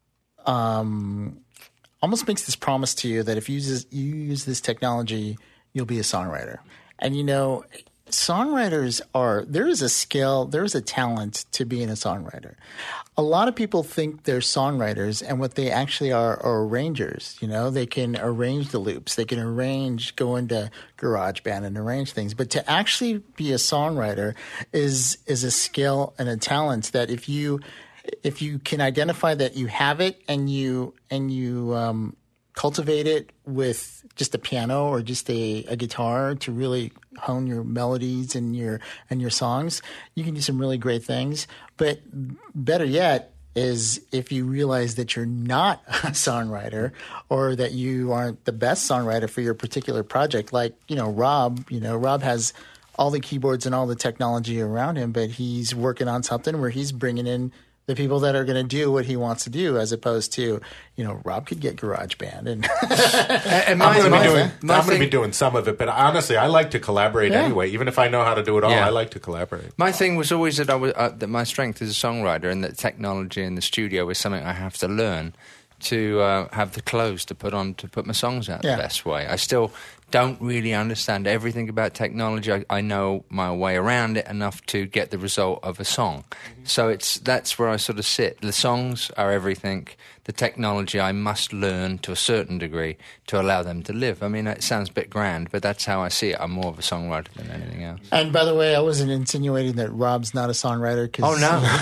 um, almost makes this promise to you that if you use you use this technology, you'll be a songwriter. And you know, songwriters are there is a skill, there is a talent to being a songwriter. A lot of people think they're songwriters, and what they actually are are arrangers. You know, they can arrange the loops, they can arrange, go into GarageBand and arrange things. But to actually be a songwriter is is a skill and a talent that if you if you can identify that you have it and you and you um, cultivate it with just a piano or just a, a guitar to really hone your melodies and your and your songs, you can do some really great things. But better yet is if you realize that you're not a songwriter or that you aren't the best songwriter for your particular project. Like, you know, Rob, you know, Rob has all the keyboards and all the technology around him, but he's working on something where he's bringing in the people that are going to do what he wants to do, as opposed to, you know, Rob could get GarageBand. And,
and my,
I'm going to
my
be doing.
thing- my
I'm going to
thing-
be doing some of it, but honestly, I like to collaborate
Yeah.
anyway. Even if I know how to do it all,
Yeah.
I like to collaborate.
My thing was always that I was uh, that my strength as a songwriter, and that technology in the studio is something I have to learn to uh, have the clothes to put on to put my songs out
Yeah.
the best way. I still don't really understand everything about technology. I, I know my way around it enough to get the result of a song. So it's that's where I sort of sit. The songs are everything. The technology I must learn to a certain degree to allow them to live. I mean, it sounds a bit grand, but that's how I see it. I'm more of a songwriter than anything else.
and by the way, I wasn't insinuating that Rob's not a songwriter. Cause
Oh,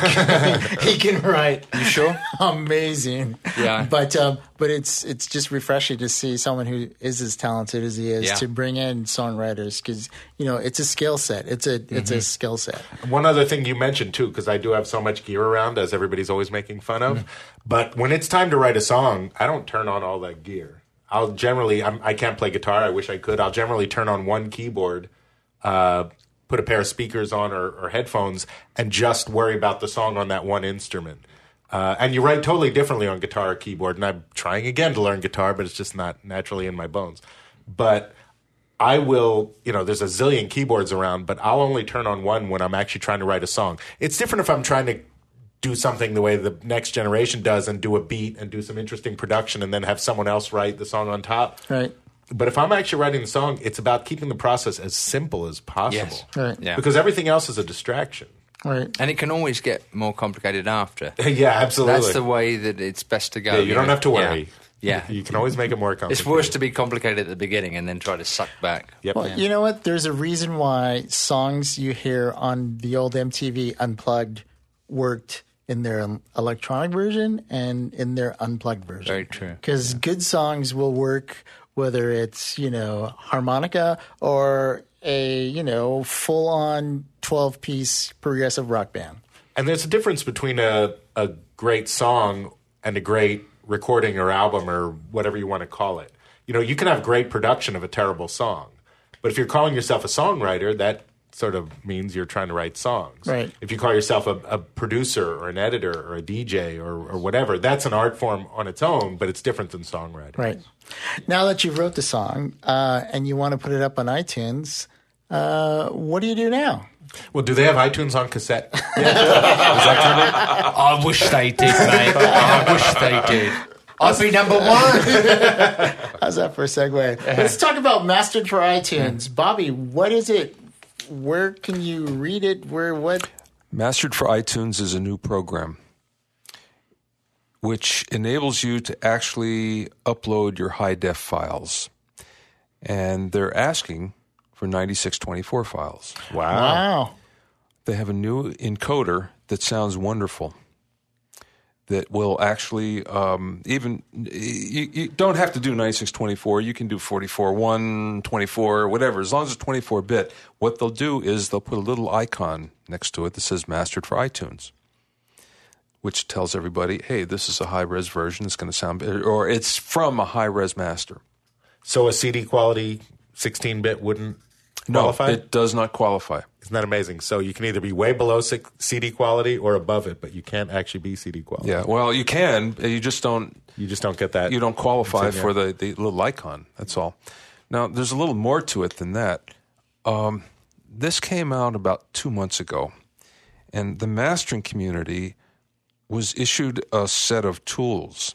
no.
he can write.
You sure?
Amazing.
Yeah.
But um, but it's it's just refreshing to see someone who is as talented as he is
Yeah.
to bring in songwriters, because you know it's a skill set. It's a it's a skill set.
One other thing you mentioned too, because I do have so much gear around, as everybody's always making fun of. But when it's time to write a song, I don't turn on all that gear. I'll generally, I'm, I can't play guitar. I wish I could. I'll generally turn on one keyboard, uh, put a pair of speakers on or, or headphones, and just worry about the song on that one instrument. Uh, and you write totally differently on guitar or keyboard. And I'm trying again to learn guitar, but it's just not naturally in my bones. But I will, you know, there's a zillion keyboards around, but I'll only turn on one when I'm actually trying to write a song. It's different if I'm trying to do something the way the next generation does and do a beat and do some interesting production and then have someone else write the song on top.
Right.
But if I'm actually writing the song, it's about keeping the process as simple as possible.
Yes.
Right.
Yeah.
Because everything else is a distraction.
Right.
And it can always get more complicated after.
Yeah, absolutely.
That's the way that it's best to go.
Yeah, you don't
know?
have to worry.
Yeah.
You can always make it more complicated.
It's worse to be complicated at the beginning and then try to suck back.
Yep.
Well, you know what? There's a reason why songs you hear on the old M T V Unplugged worked in their electronic version and in their unplugged version.
Very true.
Because good songs will work whether it's, you know, harmonica or a, you know, full-on twelve-piece progressive rock band.
And there's a difference between a, a great song and a great recording or album or whatever you want to call it. You know, you can have great production of a terrible song. But if you're calling yourself a songwriter, that sort of means you're trying to write songs.
Right.
If you call yourself a, a producer or an editor or a D J or, or whatever, that's an art form on its own, but it's different than songwriting.
Right. Now that you've wrote the song uh, and you want to put it up on iTunes, uh, what do you do now?
Well, do they have iTunes on cassette?
I wish they did, mate. I wish they did. I'd be number one.
How's that for a segue? Let's talk about Mastered for iTunes. Bobby, what is it? Where can you read it? Where, what?
Mastered for iTunes is a new program which enables you to actually upload your high-def files. And they're asking for ninety-six twenty-four files.
Wow.
Wow.
They have a new encoder that sounds wonderful, that will actually um, even you, you don't have to do ninety-six twenty-four. You can do forty-four one, twenty-four, whatever. As long as it's twenty-four bit, what they'll do is they'll put a little icon next to it that says Mastered for iTunes, which tells everybody, hey, this is a high-res version. It's going to sound better, or it's from a high-res master.
So a C D quality sixteen bit wouldn't qualify?
No, it does not qualify.
Isn't that amazing? So you can either be way below C D quality or above it, but you can't actually be C D quality.
Yeah, well, you can. You just don't.
You just don't get that.
You don't qualify
It's in
for the, the little icon. That's all. Now, there's a little more to it than that. Um, this came out about two months ago, and the mastering community was issued a set of tools,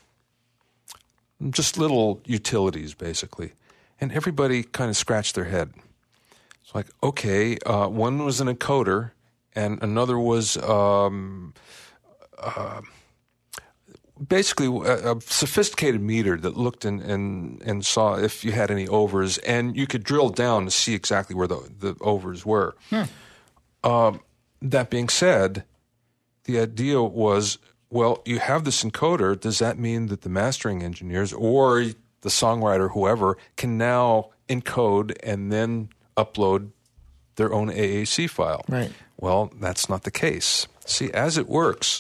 just little utilities, basically, and everybody kind of scratched their head. It's like, okay, uh, one was an encoder, and another was um, uh, basically a, a sophisticated meter that looked and, and, and saw if you had any overs, and you could drill down to see exactly where the, the overs were. Hmm. Um, that being said, the idea was, well, you have this encoder. Does that mean that the mastering engineers or the songwriter, whoever, can now encode and then upload their own A A C file?
Right.
Well, that's not the case. See, as it works,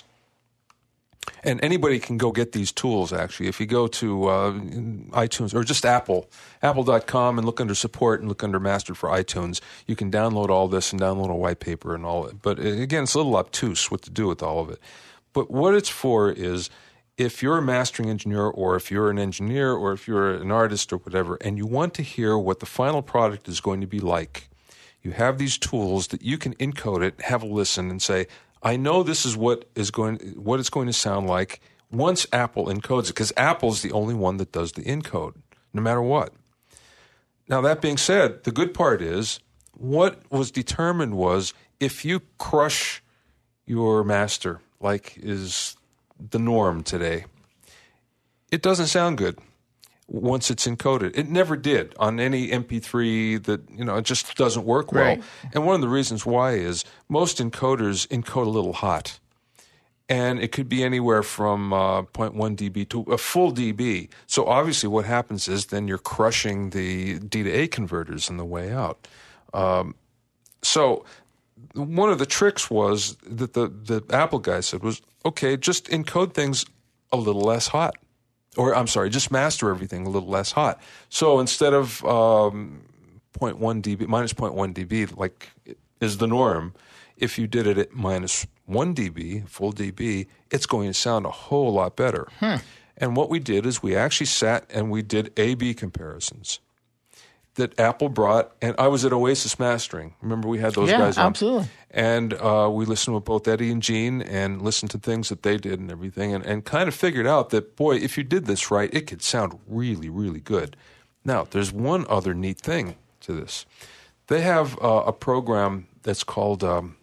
and anybody can go get these tools, actually. If you go to uh, iTunes or just Apple, apple dot com, and look under support and look under Mastered for iTunes, you can download all this and download a white paper and all it. But again, it's a little obtuse what to do with all of it. But what it's for is if you're a mastering engineer or if you're an engineer or if you're an artist or whatever, and you want to hear what the final product is going to be like, you have these tools that you can encode it, have a listen, and say, I know this is what is going, what it's going to sound like once Apple encodes it, because Apple's the only one that does the encode, no matter what. Now, that being said, the good part is what was determined was if you crush your master, like is the norm today, it doesn't sound good once it's encoded. It never did on any M P three that, you know, it just doesn't work well.
Right.
And one of the reasons why is most encoders encode a little hot. And it could be anywhere from uh, zero point one decibels to a full dB. So obviously what happens is then you're crushing the D to A converters on the way out. Um, so one of the tricks was that the, the Apple guy said was, okay, just encode things a little less hot. Or, I'm sorry, just master everything a little less hot. So instead of um, zero point one decibels, minus zero point one decibels, like is the norm, if you did it at minus one decibel, full dB, it's going to sound a whole lot better. Hmm. And what we did is we actually sat and we did A B comparisons that Apple brought, and I was at Oasis Mastering. Remember we had those
yeah,
guys on?
Absolutely.
And uh, we listened with both Eddie and Gene and listened to things that they did and everything, and, and kind of figured out that, boy, if you did this right, it could sound really, really good. Now, there's one other neat thing to this. They have uh, a program that's called um,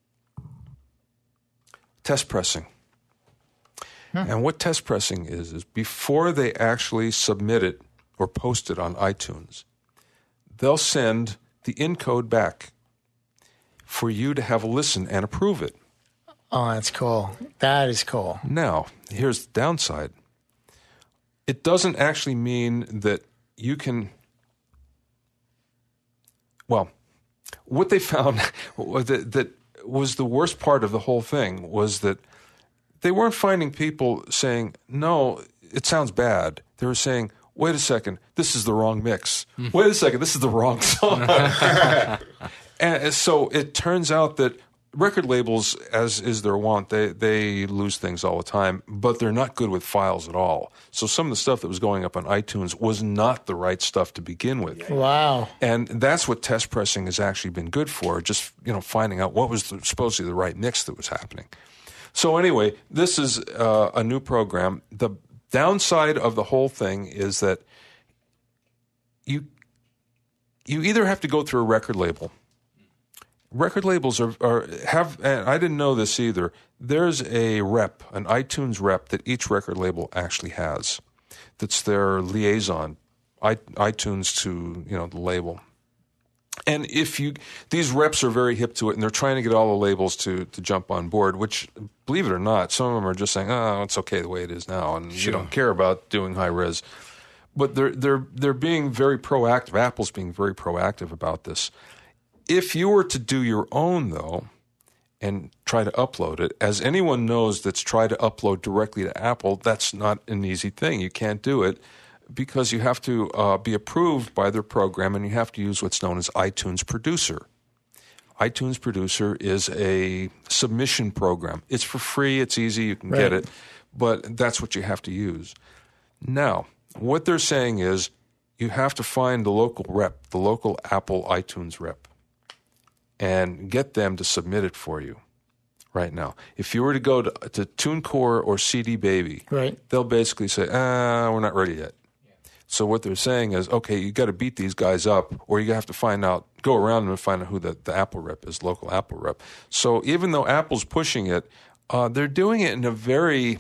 test pressing. Hmm. And what test pressing is, is before they actually submit it or post it on iTunes, they'll send the encode back for you to have a listen and approve it.
Oh, that's cool. That is cool.
Now, here's the downside. It doesn't actually mean that you can... Well, what they found that, that was the worst part of the whole thing was that they weren't finding people saying, no, it sounds bad. They were saying, wait a second, this is the wrong mix. Wait a second, this is the wrong song. And so it turns out that record labels, as is their wont, they, they lose things all the time, but they're not good with files at all. So some of the stuff that was going up on iTunes was not the right stuff to begin with.
Wow.
And that's what test pressing has actually been good for, just, you know, finding out what was the, supposedly the right mix that was happening. So anyway, this is uh, a new program. The downside of the whole thing is that you you either have to go through a record label. Record labels are, are have, and I didn't know this either. There's a rep, an iTunes rep that each record label actually has. That's their liaison, I, iTunes to, you know, the label. And if you, these reps are very hip to it, and they're trying to get all the labels to to jump on board. Which, believe it or not, some of them are just saying, "Oh, it's okay the way it is now," and
sure.
you don't care about doing high res. But they're they're they're being very proactive. Apple's being very proactive about this. If you were to do your own, though, and try to upload it, as anyone knows that's tried to upload directly to Apple, that's not an easy thing. You can't do it because you have to uh, be approved by their program, and you have to use what's known as iTunes Producer. iTunes Producer is a submission program. It's for free. It's easy. You can
right.
get it. But that's what you have to use. Now, what they're saying is you have to find the local rep, the local Apple iTunes rep, and get them to submit it for you right now. If you were to go to, to TuneCore or C D Baby,
right.
they'll basically say, ah, we're not ready yet. Yeah. So what they're saying is, okay, you got to beat these guys up, or you have to find out, go around them and find out who the, the Apple rep is, local Apple rep. So even though Apple's pushing it, uh, they're doing it in a very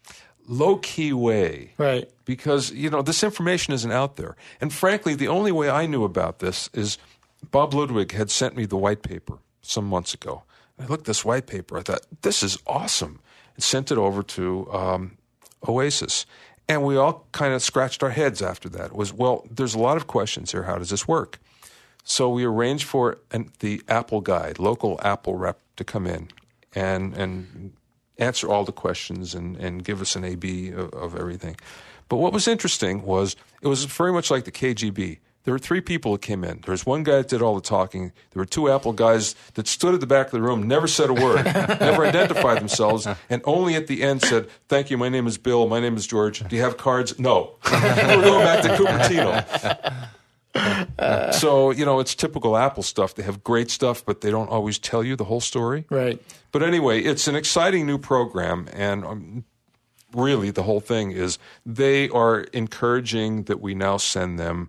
low-key way.
Right.
Because, you know, this information isn't out there. And frankly, the only way I knew about this is Bob Ludwig had sent me the white paper some months ago. I looked at this white paper. I thought, this is awesome. And sent it over to um, Oasis. And we all kind of scratched our heads after that. It was, well, there's a lot of questions here. How does this work? So we arranged for an, the Apple guy, local Apple rep, to come in and and answer all the questions and, and give us an A B of, of everything. But what was interesting was it was very much like the K G B. There were three people that came in. There was one guy that did all the talking. There were two Apple guys that stood at the back of the room, never said a word, never identified themselves, and only at the end said, thank you, my name is Bill, my name is George. Do you have cards? No. We're going back to Cupertino. Uh, so, you know, it's typical Apple stuff. They have great stuff, but they don't always tell you the whole story.
Right.
But anyway, it's an exciting new program, and um, really the whole thing is they are encouraging that we now send them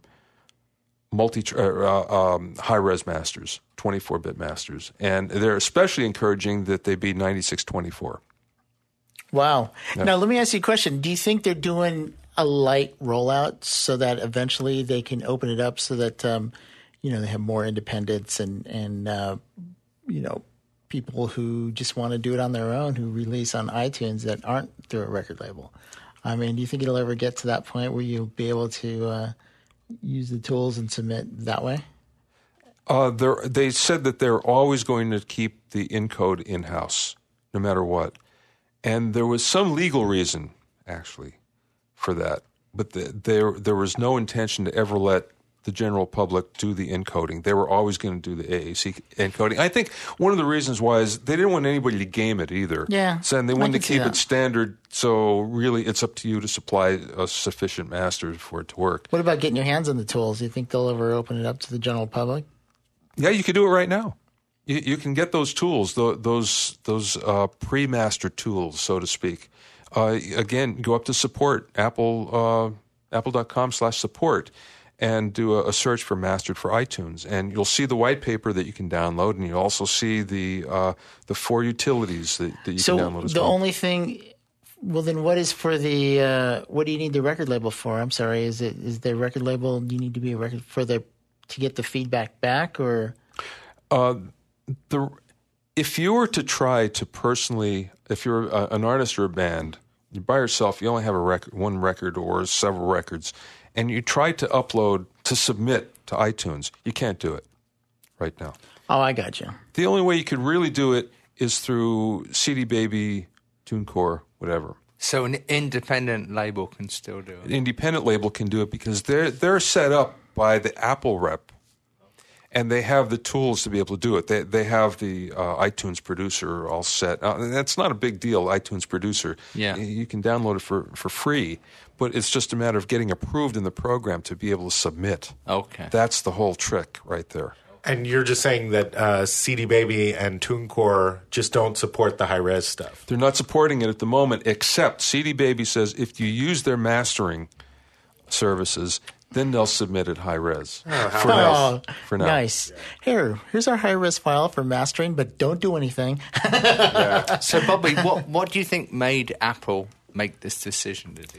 multi uh, um, high-res masters, twenty-four bit masters, and they're especially encouraging that they be ninety-six twenty-four.
Wow.
Yeah.
Now, let me ask you a question. Do you think they're doing a light rollout so that eventually they can open it up so that, um, you know, they have more independence and, and uh, you know, people who just want to do it on their own, who release on iTunes that aren't through a record label? I mean, do you think it'll ever get to that point where you'll be able to uh, use the tools and submit that way?
Uh, they said that they're always going to keep the encode in-house, no matter what. And there was some legal reason, actually, for that. But the, there there was no intention to ever let the general public do the encoding. They were always going to do the A A C encoding. I think one of the reasons why is they didn't want anybody to game it either.
Yeah.
So they
I
wanted
can
to keep
see
it standard, so really it's up to you to supply a sufficient masters for it to work.
What about getting your hands on the tools? Do you think they'll ever open it up to the general public?
Yeah, you could do it right now. You, you can get those tools, those those uh, pre-master tools, so to speak. Uh, again, go up to support, Apple, uh, apple.com slash support, and do a, a search for Mastered for iTunes. And you'll see the white paper that you can download, and you'll also see the uh, the four utilities that, that you
so
can download as
the
well.
only thing, well, then what is for the, uh, what do you need the record label for? I'm sorry, is it is the record label, you need to be a record for the, to get the feedback back, or?
Uh, the if you were to try to personally, if you're a, an artist or a band, you're by yourself, you only have a record, one record or several records, and you try to upload, to submit to iTunes, you can't do it right now.
Oh, I got you.
The only way you could really do it is through C D Baby, TuneCore, whatever.
So an independent label can still do it?
An independent label can do it because they're they're set up by the Apple rep. and they have the tools to be able to do it. They they have the uh, iTunes producer all set. Uh, that's not a big deal, iTunes producer.
Yeah.
You can download it for, for free, but it's just a matter of getting approved in the program to be able to submit.
Okay.
That's the whole trick right there.
And you're just saying that uh, C D Baby and TuneCore just don't support the high-res stuff.
They're not supporting it at the moment, except C D Baby says if you use their mastering services, then they'll submit it high res.
Oh, how
for
nice.
now.
Oh,
For now.
nice. Here, here's our high-res file for mastering, but don't do anything.
So, Bobby, what what do you think made Apple make this decision to do?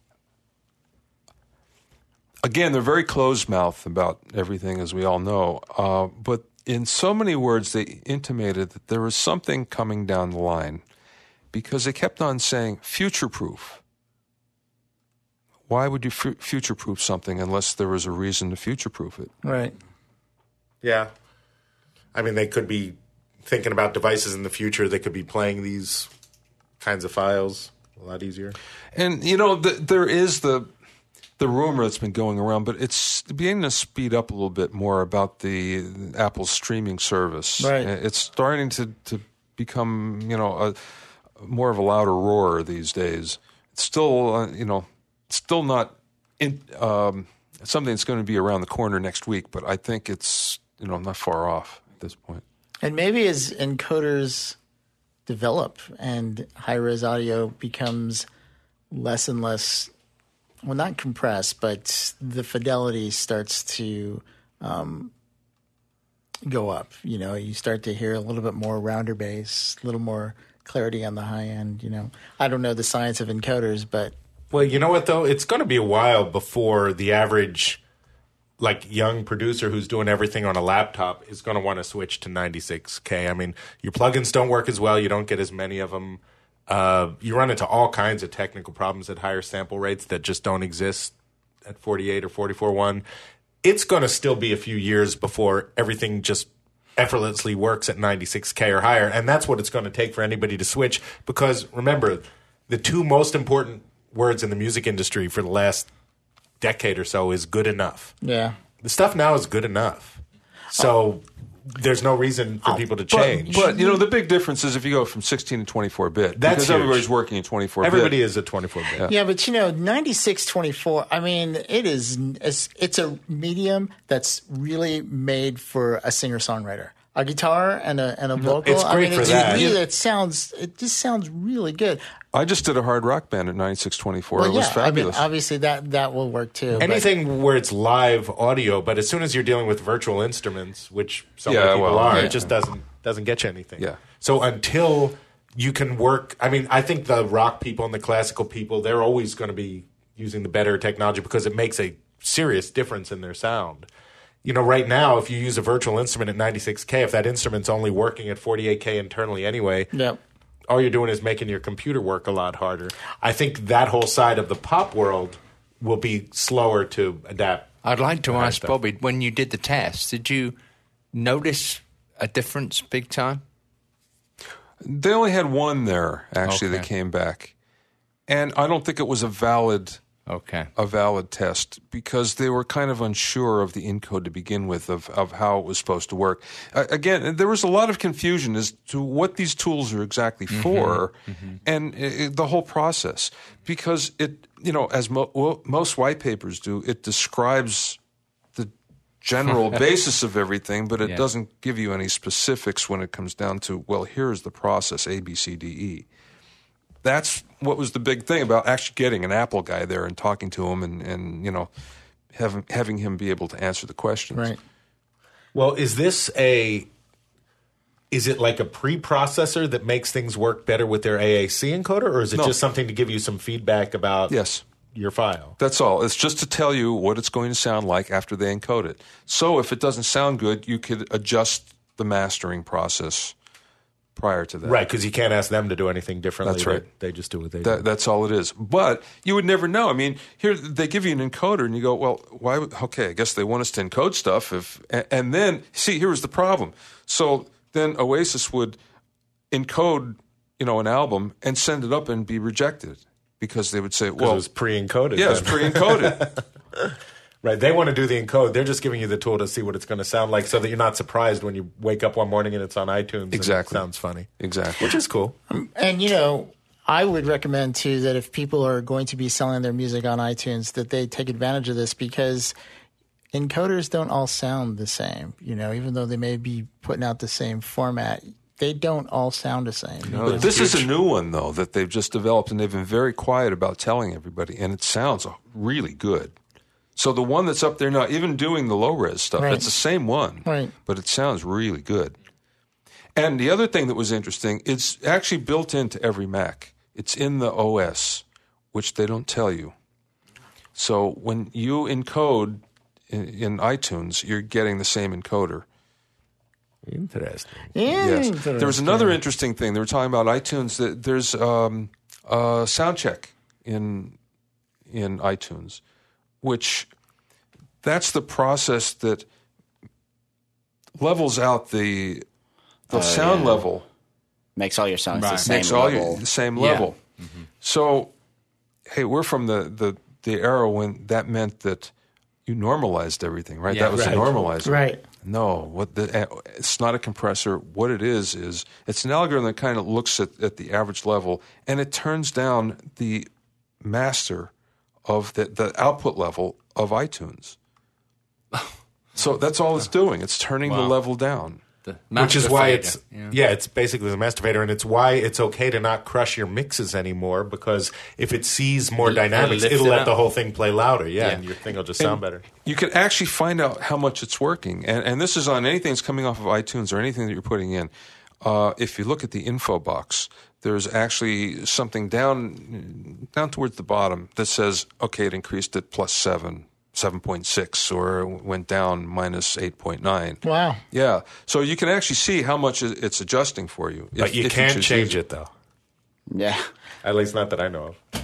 Again, they're very closed-mouthed about everything, as we all know. Uh, but in so many words, they intimated that there was something coming down the line because they kept on saying future-proof. Why would you f- future-proof something unless there was a reason to future-proof it?
Right.
Yeah. I mean, they could be thinking about devices in the future that could be playing these kinds of files a lot easier.
And, you know, the, there is the the rumor that's been going around, but it's beginning to speed up a little bit more about the Apple's streaming service.
Right.
It's starting to, to become, you know, a, more of a louder roar these days. It's still, uh, you know, still not in, um, something that's going to be around the corner next week, but I think it's, you know, not far off at this point.
And maybe as encoders develop and high-res audio becomes less and less, well, not compressed, but the fidelity starts to um, go up. You know, you start to hear a little bit more rounder bass, a little more clarity on the high end. You know, I don't know the science of encoders, but
Well, you know what, though? It's going to be a while before the average, like, young producer who's doing everything on a laptop is going to want to switch to ninety-six K. I mean, your plugins don't work as well. You don't get as many of them. Uh, you run into all kinds of technical problems at higher sample rates that just don't exist at forty-eight or forty-four one. It's going to still be a few years before everything just effortlessly works at ninety-six K or higher. And that's what it's going to take for anybody to switch. Because remember, the two most important words in the music industry for the last decade or so is good enough.
yeah.
The stuff now is good enough. So there's no reason for people to
But,
change.
but, you know, the big difference is if you go from sixteen to twenty-four bit,
That's
because
huge.
everybody's working in twenty-four bit.
Everybody is at twenty-four bit.
Yeah, but you know, ninety-six twenty-four, I mean, it is, it's, it's a medium that's really made for a singer-songwriter. A guitar and a and a vocal.
It's great
I mean,
for
it's
that.
Really, it sounds, it just sounds really good.
I just did a hard rock band at ninety-six twenty-four.
Well,
it was
yeah,
fabulous.
I mean, obviously that that will work too. but-
Anything where it's live audio, but as soon as you're dealing with virtual instruments, which so
Yeah,
many people
well,
are,
yeah.
it just doesn't doesn't get you anything.
Yeah.
So until you can work, I mean, I think the rock people and the classical people, they're always going to be using the better technology because it makes a serious difference in their sound. You know, right now, if you use a virtual instrument at ninety-six K, if that instrument's only working at forty-eight K internally anyway,
Yep.
all you're doing is making your computer work a lot harder. I think that whole side of the pop world will be slower to adapt.
I'd like to
High
ask
stuff.
Bobby, when you did the test, did you notice a difference big time?
They only had one there, actually, that
Okay.
came back. And I don't think it was a valid
Okay.
a valid test because they were kind of unsure of the encode to begin with of, of how it was supposed to work. Uh, again, there was a lot of confusion as to what these tools are exactly for and i i- the whole process because it, you know, as mo- well, most white papers do, it describes the general basis of everything, but it
Yeah.
doesn't give you any specifics when it comes down to, well, here's the process, A, B, C, D, E. That's what was the big thing about actually getting an Apple guy there and talking to him and, and you know, having, having him be able to answer the questions.
Right.
Well, is this a is it like a preprocessor that makes things work better with their A A C encoder, or is it
No.
just something to give you some feedback about
Yes.
your file?
That's all. It's just to tell you what it's going to sound like after they encode it. So if it doesn't sound good, you could adjust the mastering process prior to that.
Right, because you can't ask them to do anything differently.
That's right.
They, they just do what they
That,
do.
that's all it is. But you would never know. I mean, here they give you an encoder, and you go, "Well, why? would- Okay, I guess they want us to encode stuff." If and, and then see, here was the problem. So then Oasis would encode, you know, an album and send it up and be rejected because they would say,
Well,
"Well,
it was pre-encoded.
yeah, it's
then.
pre-encoded."
Right, they want to do the encode. They're just giving you the tool to see what it's going to sound like, so that you're not surprised when you wake up one morning and it's on iTunes.
Exactly.
And it sounds funny.
Exactly.
Which is cool.
And, you know, I would recommend, too, that if people are going to be selling their music on iTunes, that they take advantage of this, because encoders don't all sound the same. You know, even though they may be putting out the same format, they don't all sound the same.
No, this is a new one, though, that they've just developed, and they've been very quiet about telling everybody, and it sounds really good. So the one that's up there now, even doing the low-res stuff,
Right.
it's the same one,
Right.
but it sounds really good. And the other thing that was interesting, it's actually built into every Mac. It's in the O S, which they don't tell you. So when you encode in, in iTunes, you're getting the same encoder.
Interesting.
Yes. There was another interesting thing. They were talking about iTunes. That there's um, a sound check in in iTunes, which that's the process that levels out the the
Oh,
sound
yeah.
level.
Makes all your songs the
Right.
same
Makes all
level.
your the same
Yeah.
level. So, hey, we're from the, the, the era when that meant that you normalized everything, right?
Yeah,
that was
right.
a normalizer.
Right.
No, what the, it's not a compressor. What it is is it's an algorithm that kind of looks at, at the average level, and it turns down the master of the, the output level of iTunes. So that's all it's doing. It's turning the
Wow.
level down.
The
Which is
master
why
fader,
it's
yeah.
yeah, it's basically the master fader, and it's why it's okay to not crush your mixes anymore, because if it sees more
It'll-
dynamics,
it'll lift
it'll
it
let
up.
the whole thing play louder. Yeah,
Yeah.
and your thing will just sound
And
better.
You can actually find out how much it's working. And, and this is on anything that's coming off of iTunes or anything that you're putting in. Uh, if you look at the info box, there's actually something down down towards the bottom that says, okay, it increased at plus seven, seven point six, or went down minus eight point nine.
Wow.
Yeah. So you can actually see how much it- it's adjusting for you.
But
if-
you
if
can't
choose to
change
use
it, though.
Yeah.
At least not that I know of.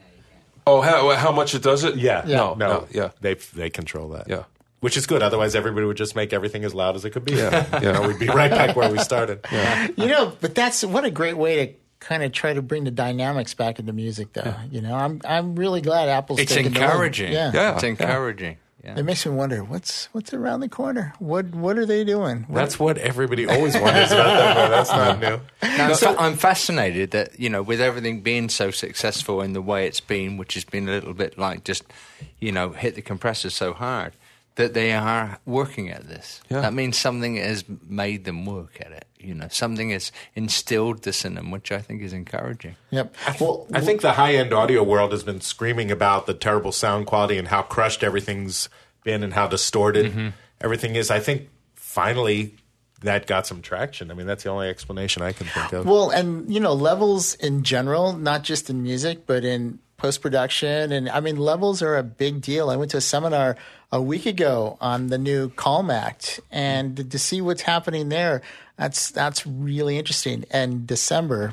Oh, how, how much it does it?
Yeah,
No,
no,
no, yeah.
They they control that.
Yeah.
Which is good. Otherwise, everybody would just make everything as loud as it could be.
Yeah, yeah.
You know, we'd be right back where we started.
You know, but that's what a great way to kind of try to bring the dynamics back into music, though. You know, I'm I'm really glad Apple's
It's
taking the lead.
encouraging.
Yeah.
Yeah.
It's encouraging. Yeah.
It makes me wonder what's what's around the corner. What what are they doing? What-
That's what everybody always wonders about them, but that's not new.
No, I'm fa- I'm fascinated that, you know, with everything being so successful in the way it's been, which has been a little bit like just, you know, hit the compressor so hard, that they are working at this.
Yeah.
That means something has made them work at it. You know, something has instilled this in them, which I think is encouraging.
Yep. Well,
I think the high-end audio world has been screaming about the terrible sound quality and how crushed everything's been and how distorted everything is. I think finally that got some traction. I mean, that's the only explanation I can think of.
well, and you know, levels in general, not just in music, but in post-production. And I mean, levels are a big deal. I went to a seminar a week ago on the new Calmact, and to see what's happening there, that's that's really interesting. And December,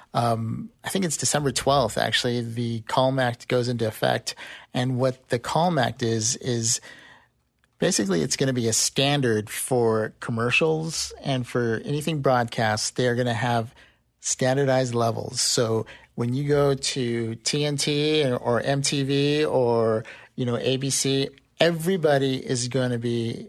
um, I think it's December twelfth, actually, the Calmact goes into effect. And what the Calmact is, is basically it's going to be a standard for commercials and for anything broadcast. They're going to have standardized levels. So when you go to T N T or, or M T V or, you know, A B C, everybody is going to be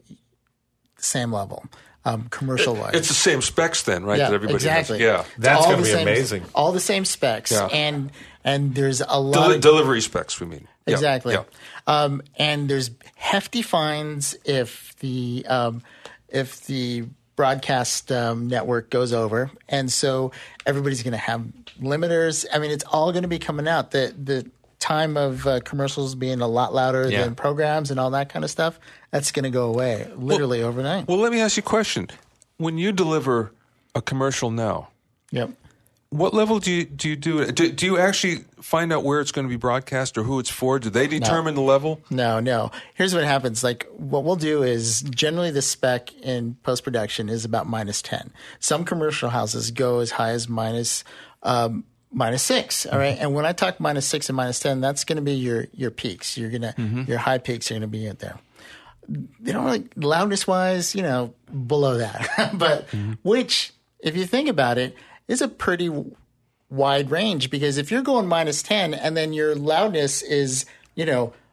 the same level, um, commercial wise.
It's the same specs then, right?
Yeah,
that everybody
exactly.
has. Yeah.
That's
All
gonna
the
be
same-
amazing.
All the same specs,
Yeah.
and and there's a lot
Deli-
of
delivery specs, we mean. Yeah,
exactly.
yeah.
Um, and there's hefty fines if the um, if the broadcast um, network goes over, and so everybody's going to have limiters. I mean, it's all going to be coming out. The the time of uh, commercials being a lot louder
Yeah.
than programs and all that kind of stuff, that's going to go away literally overnight.
Well, let me ask you a question. When you deliver a commercial now,
Yep.
what level do you do you do it? Do, do you actually find out where it's going to be broadcast or who it's for? Do they determine the level?
No, no. Here's what happens. Like, what we'll do is generally the spec in post production is about minus ten. Some commercial houses go as high as minus um, minus six. All right. And when I talk minus six and minus ten, that's going to be your your peaks. You're gonna your high peaks are going to be in there. They don't really loudness wise, you know, below that, but which, if you think about it, is a pretty wide range, because if you're going minus ten and then your loudness is, you know,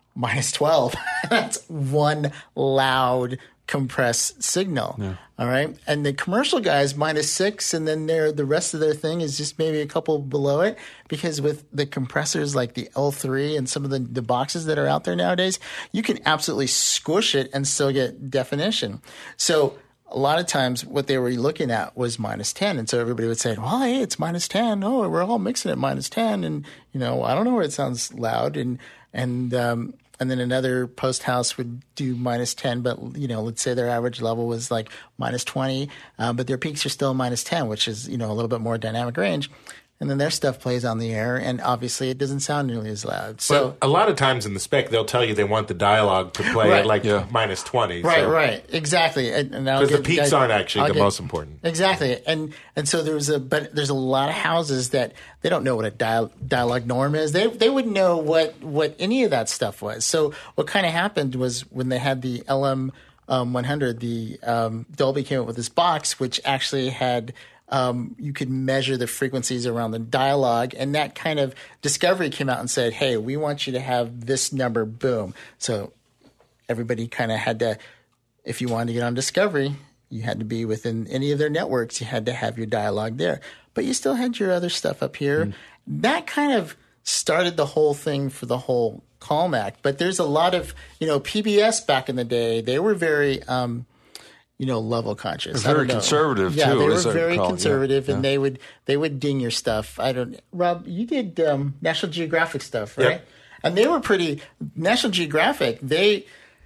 minus twelve. That's one loud compressed signal. Yeah. All right. And the commercial guys minus six, and then their the rest of their thing is just maybe a couple below it, because with the compressors like the L three and some of the, the boxes that are out there nowadays, you can absolutely squish it and still get definition. So a lot of times what they were looking at was minus ten. And so everybody would say, well, hey, it's minus ten. Oh, we're all mixing at minus ten. And, you know, I don't know where it sounds loud. And, and, um, and then another post house would do minus ten, but, you know, let's say their average level was like minus twenty, uh, but their peaks are still minus ten, which is, you know, a little bit more dynamic range. And then their stuff plays on the air, and obviously it doesn't sound nearly as loud. So
but a lot of times in the spec, they'll tell you they want the dialogue to play
right.
at like
yeah.
minus twenty.
Right,
so.
right, exactly.
Because the peaks
guys,
aren't actually
I'll
the
get,
most important.
Exactly, and and so there's a but there's a lot of houses that they don't know what a dial, dialogue norm is. They they wouldn't know what what any of that stuff was. So what kind of happened was when they had the L M um, one hundred, the um, Dolby came up with this box which actually had. Um, you could measure the frequencies around the dialogue, and that kind of discovery came out and said, hey, we want you to have this number, boom. So everybody kind of had to, if you wanted to get on Discovery, you had to be within any of their networks. You had to have your dialogue there. But you still had your other stuff up here. Mm. That kind of started the whole thing for the whole CalMac. But there's a lot of, you know, P B S back in the day, they were very um, – you know, level conscious.
Very conservative,
yeah,
too.
Yeah, they
as
were very conservative,
yeah.
and
yeah.
they would they would ding your stuff. I don't. Rob, you did um, National Geographic stuff, right?
Yep.
And they were pretty. National Geographic. They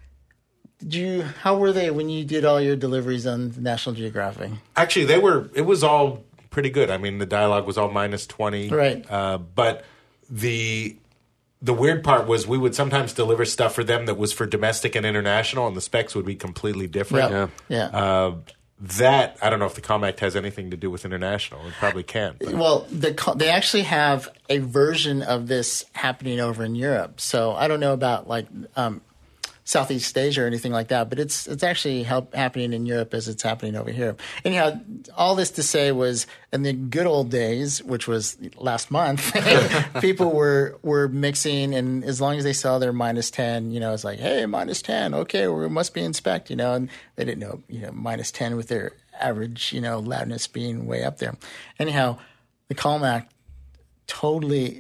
did you? How were they when you did all your deliveries on National Geographic?
Actually, they were. It was all pretty good. I mean, the dialogue was all minus twenty,
right?
Uh, but the. The weird part was we would sometimes deliver stuff for them that was for domestic and international, and the specs would be completely different.
Yep. Yeah. yeah.
Uh, that, I don't know if the CalMac has anything to do with international. It probably can't. But.
Well, the, they actually have a version of this happening over in Europe. So I don't know about like um, Southeast Asia or anything like that, but it's it's actually help, happening in Europe as it's happening over here. Anyhow, all this to say was in the good old days, which was last month, people were were mixing, and as long as they saw their minus ten, you know, it's like, hey, minus ten, okay, we must be in spec, you know, and they didn't know, you know, minus ten with their average, you know, loudness being way up there. Anyhow, the CalMac totally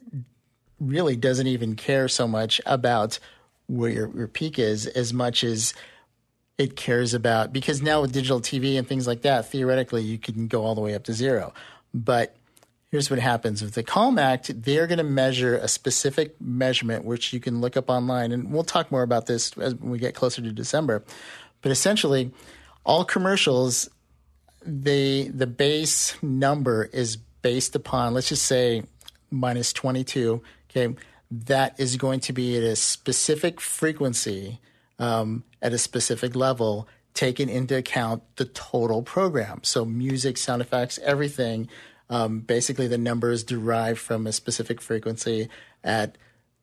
really doesn't even care so much about where your, your peak is as much as it cares about, because now with digital T V and things like that, theoretically you can go all the way up to zero. But here's what happens with the CalMac. They're going to measure a specific measurement, which you can look up online. And we'll talk more about this as we get closer to December. But essentially, all commercials, they, the base number is based upon, let's just say, minus twenty-two, okay? That is going to be at a specific frequency, um, at a specific level, taking into account the total program. So music, sound effects, everything. Um, basically, the number is derived from a specific frequency at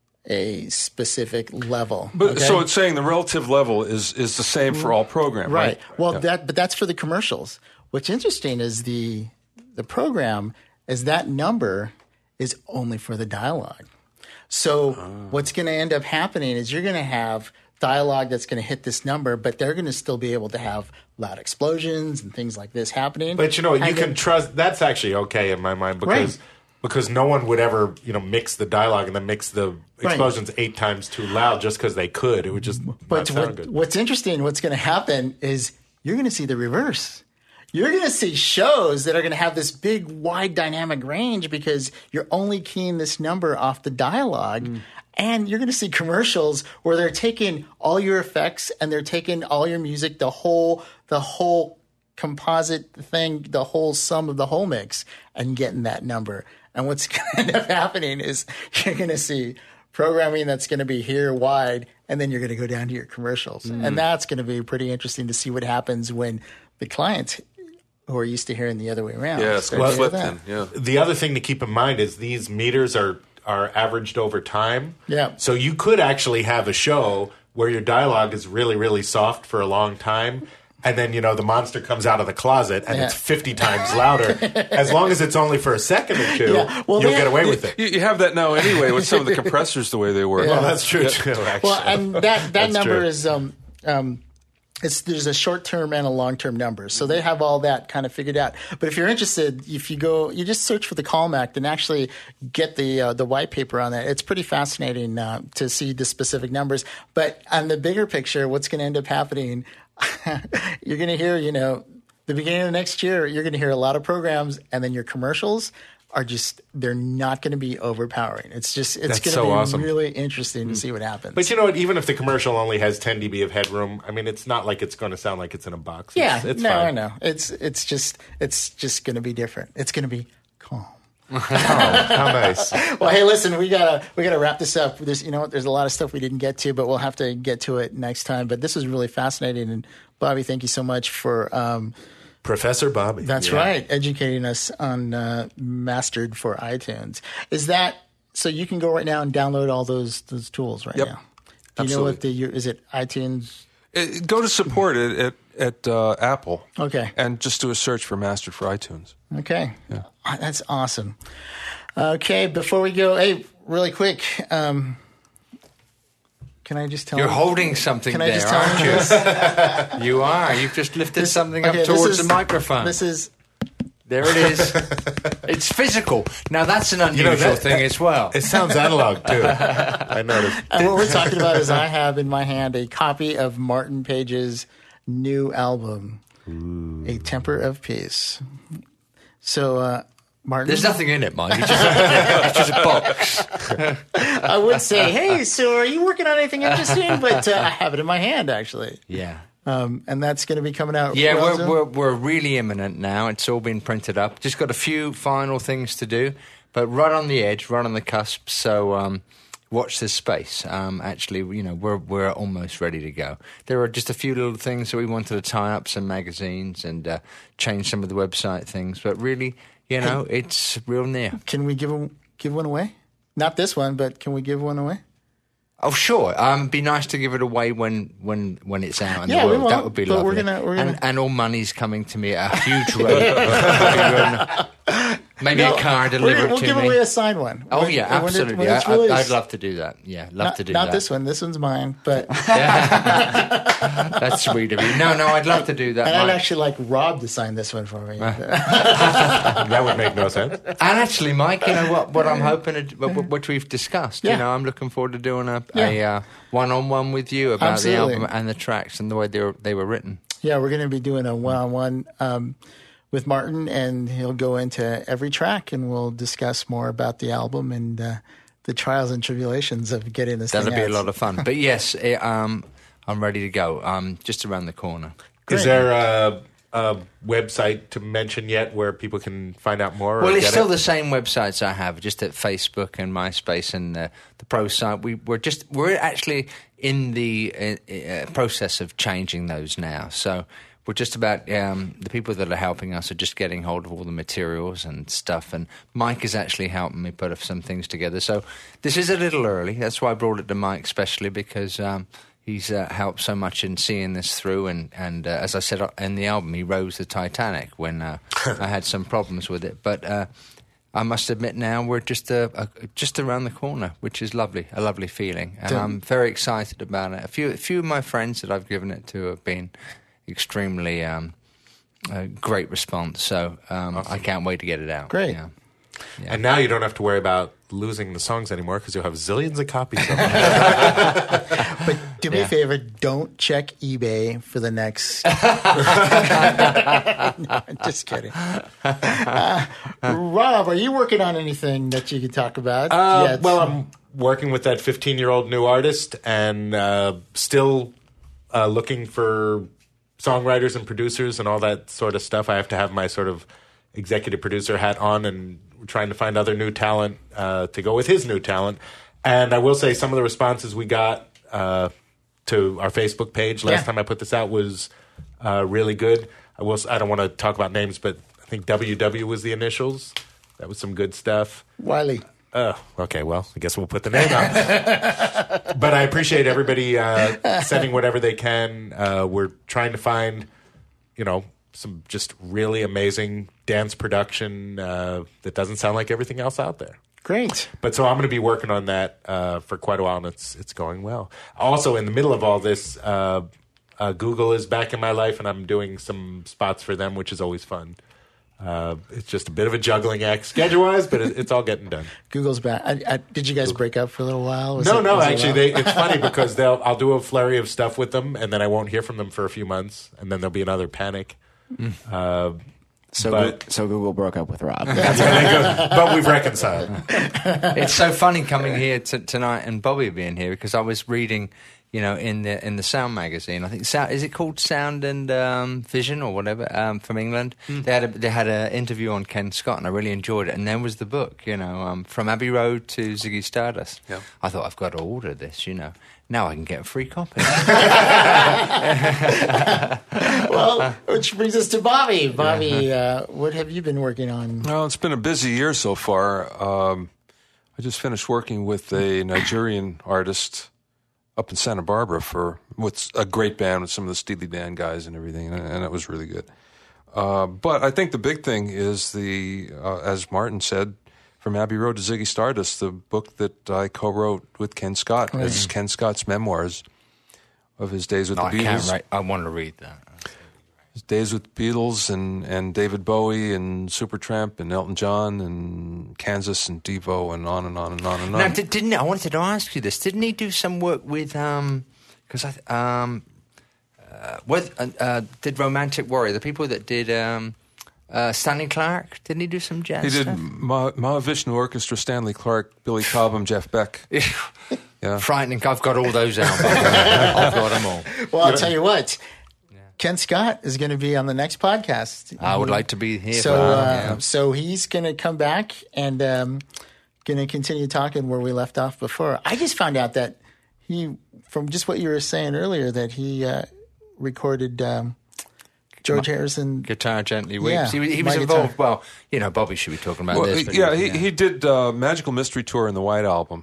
a specific level.
But
okay?
so it's saying the relative level is is the same for all program, right?
Right. Well,
yeah.
that but that's for the commercials. What's interesting is the the program is that number is only for the dialogue. So oh. what's going to end up happening is you're going to have dialogue that's going to hit this number, but they're going to still be able to have loud explosions and things like this happening.
But you know, you
and
can
then,
trust. That's actually okay in my mind because
right.
because no one would ever you know mix the dialogue and then mix the explosions right. eight times too loud just because they could. It would just
but
not sound
what,
good.
What's interesting, what's going to happen is you're going to see the reverse. You're going to see shows that are going to have this big, wide dynamic range because you're only keying this number off the dialogue. Mm. And you're going to see commercials where they're taking all your effects and they're taking all your music, the whole the whole composite thing, the whole sum of the whole mix, and getting that number. And what's going to end up happening is you're going to see programming that's going to be here wide, and then you're going to go down to your commercials. Mm. And that's going to be pretty interesting to see what happens when the clients who are used to hearing the other way around.
Yeah, it's well, flip then. Yeah.
The other thing to keep in mind is these meters are are averaged over time.
Yeah.
So you could actually have a show where your dialogue is really, really soft for a long time, and then, you know, the monster comes out of the closet and
Yeah.
it's fifty times louder. As long as it's only for a second or two,
Yeah. Well,
you'll
they-
get away with it.
You, you have that now anyway with some of the compressors the way they work.
Well, that's true, too, actually.
Well, and that, that
That's
number
true.
is um, um, it's there's a short term and a long term number, so they have all that kind of figured out. But if you're interested, if you go, you just search for the Calm Act and actually get the uh, the white paper on that. It's pretty fascinating uh, to see the specific numbers. But on the bigger picture, what's going to end up happening? You're going to hear, you know, the beginning of next year, you're going to hear a lot of programs, and then your commercials are just, they're not going to be overpowering. It's just, it's
That's
going to
so
be
awesome.
really interesting to see what happens.
But you know what? Even if the commercial only has ten decibels of headroom, I mean, it's not like it's going to sound like it's in a box.
yeah,
it's, it's
no,
fine.
I know. It's, it's just, it's just going to be different. It's going to be calm.
Oh, how nice.
Well, hey, listen, we gotta we gotta wrap this up. There's, you know what? There's a lot of stuff we didn't get to, but we'll have to get to it next time. But this was really fascinating, and Bobby, thank you so much for. Um,
Professor Bobby.
That's
Yeah.
right, educating us on uh, Mastered for iTunes. Is that so? You can go right now and download all those those tools right
Yep.
now. Do you know what the is it iTunes?
Uh, Go to support it at, at uh, Apple.
Okay.
And just do a search for Mastered for iTunes.
Okay. Oh, that's awesome. Okay, before we go, hey, really quick, um, can I just tell
You're
you-
holding something
Can I
there,
just tell
aren't you? You are. You've just lifted
This-
something
okay,
up
this
towards
is-
the microphone.
This is
There it is. It's physical. Now, that's an unusual
that-
thing as well.
It sounds analog, too. I noticed.
and what we're talking about is I have in my hand a copy of Martin Page's new album, A Temper of Peace. So, uh, Martin,
There's nothing in it, Mike. It's just, it's just a box.
I would say, hey, so are you working on anything interesting? But uh, I have it in my hand, actually.
Yeah.
Um, and that's going to be coming out.
Yeah,
real
we're,
soon?
we're we're really imminent now. It's all been printed up. Just got a few final things to do, but right on the edge, right on the cusp. So um, watch this space. Um, actually, you know, we're we're almost ready to go. There are just a few little things that we wanted to tie up, some magazines, and uh, change some of the website things. But really, you know, it's real near.
Can we give, a, give one away? Not this one, but can we give one away?
Oh, sure. Um, be nice to give it away when, when, when it's out in
Yeah,
the
we
world.
won't,
That would be
but
lovely.
we're gonna- we're gonna-
And, and all money's coming to me at a huge rate. Maybe
No,
a car
we're
delivered
gonna- We'll
to
give
me.
away a signed one.
Oh
When-
yeah,
when it-
absolutely.
when it's
I, I,
released.
I'd love to do that. Yeah, love
Not,
to do
not
that.
this one. This one's mine. But
That's sweet of you. No, no, I'd love to do that.
and I'd
Mike.
actually like Rob to sign this one for me.
That would make no sense.
And actually, Mike, you know what? What I'm hoping, to, what, what we've discussed.
Yeah.
You know, I'm looking forward to doing a,
Yeah.
a uh, one-on-one with you about
Absolutely.
the album and the tracks and the way they were, they were written.
Yeah, we're going to be doing a one-on-one um, with Martin, and he'll go into every track, and we'll discuss more about the album and uh, the trials and tribulations of getting this.
That'll
thing
be
out.
a lot of fun. But yes, it, um, I'm ready to go. Um, just around the corner.
Is there a, a website to mention yet where people can find out more? or
Well, it's
get
still
it?
the same websites I have, just at Facebook and MySpace and uh, the Pro site. We, we're just we're actually in the uh, uh, process of changing those now. So we're just about um, the people that are helping us are just getting hold of all the materials and stuff. And Mike is actually helping me put some things together. So this is a little early. That's why I brought it to Mike, especially because. Um, He's uh, helped so much in seeing this through, and, and uh, as I said in the album, he rose the Titanic when uh, I had some problems with it. But uh, I must admit now we're just uh, uh, just around the corner, which is lovely, a lovely feeling. And
Don't-
I'm very excited about it. A few, a few of my friends that I've given it to have been extremely um, uh, great response. So um, I can't wait to get it out.
Great.
Yeah.
And now you don't have to worry about losing the songs anymore because you'll have zillions of copies of them.
But do me a favor, don't check eBay for the next. No, I'm just kidding. Uh, Rob, are you working on anything that you can talk about?
Uh,
yet?
well, I'm working with that fifteen-year-old new artist and uh, still uh, looking for songwriters and producers and all that sort of stuff. I have to have my sort of executive producer hat on and trying to find other new talent uh, to go with his new talent. And I will say some of the responses we got uh, to our Facebook page last
Yeah.
time I put this out was uh, really good. I will. I don't want to talk about names, but I think W W was the initials. That was some good stuff.
Wiley.
Oh, okay. Well, I guess we'll put the name out. But I appreciate everybody uh, sending whatever they can. Uh, we're trying to find you know, some just really amazing dance production uh, that doesn't sound like everything else out there.
Great.
But so I'm going to be working on that uh, for quite a while, and it's it's going well. Also, in the middle of all this, uh, uh, Google is back in my life, and I'm doing some spots for them, which is always fun. Uh, it's just a bit of a juggling act schedule-wise, but it, it's all getting done.
Google's back. I, I, did you guys break up for a little while? Was
no,
it,
no.
was it
Actually,
long?
they, it's funny because they'll I'll do a flurry of stuff with them, and then I won't hear from them for a few months, and then there'll be another panic. Mm. Uh,
So,
but,
Go- so Google broke up with Rob.
That's where they go. But we've reconciled.
It's so funny coming here t- tonight and Bobby being here because I was reading, you know, in the in the Sound magazine. I think Sound, is it called Sound and um, Vision or whatever um, from England? Mm. They had a, they had an interview on Ken Scott and I really enjoyed it. And there was the book, you know, um, From Abbey Road to Ziggy Stardust.
Yeah.
I thought I've got to order this, you know. Now I can get a free copy.
Well, which brings us to Bobby. Bobby, uh, what have you been working on?
Well, it's been a busy year so far. Um, I just finished working with a Nigerian artist up in Santa Barbara for with a great band with some of the Steely Dan guys and everything, and, and it was really good. Uh, but I think the big thing is the, uh, as Martin said, From Abbey Road to Ziggy Stardust, the book that I co-wrote with Ken Scott.
Right.
It's Ken Scott's memoirs of his days with
No,
the
I can't
Beatles.
write. I want to read that.
His days with the Beatles and, and David Bowie and Supertramp and Elton John and Kansas and Devo and on and on and on and on.
Now, did, didn't I wanted to ask you this? Didn't he do some work with um? Because I um, uh, what uh, uh, did Romantic Warrior? The people that did um, uh, Stanley Clarke. Didn't he do some jazz
He did
stuff?
Ma- Mahavishnu Orchestra, Stanley Clarke, Billy Cobham, Jeff Beck. Yeah.
Frightening. I've got all those albums. I've got them all.
Well, I'll tell you what. Ken Scott is going to be on the next podcast.
I would like to be here.
So,
for that,
uh,
yeah.
so he's going to come back and um, going to continue talking where we left off before. I just found out that he, from just what you were saying earlier, that he uh, recorded um, George Harrison.
Guitar Gently Weeps.
Yeah,
he, was- he
my
was
guitar.
involved. Well, you know, Bobby should be talking about
Well,
this. but
yeah,
was-
he, he did uh, Magical Mystery Tour in the White Album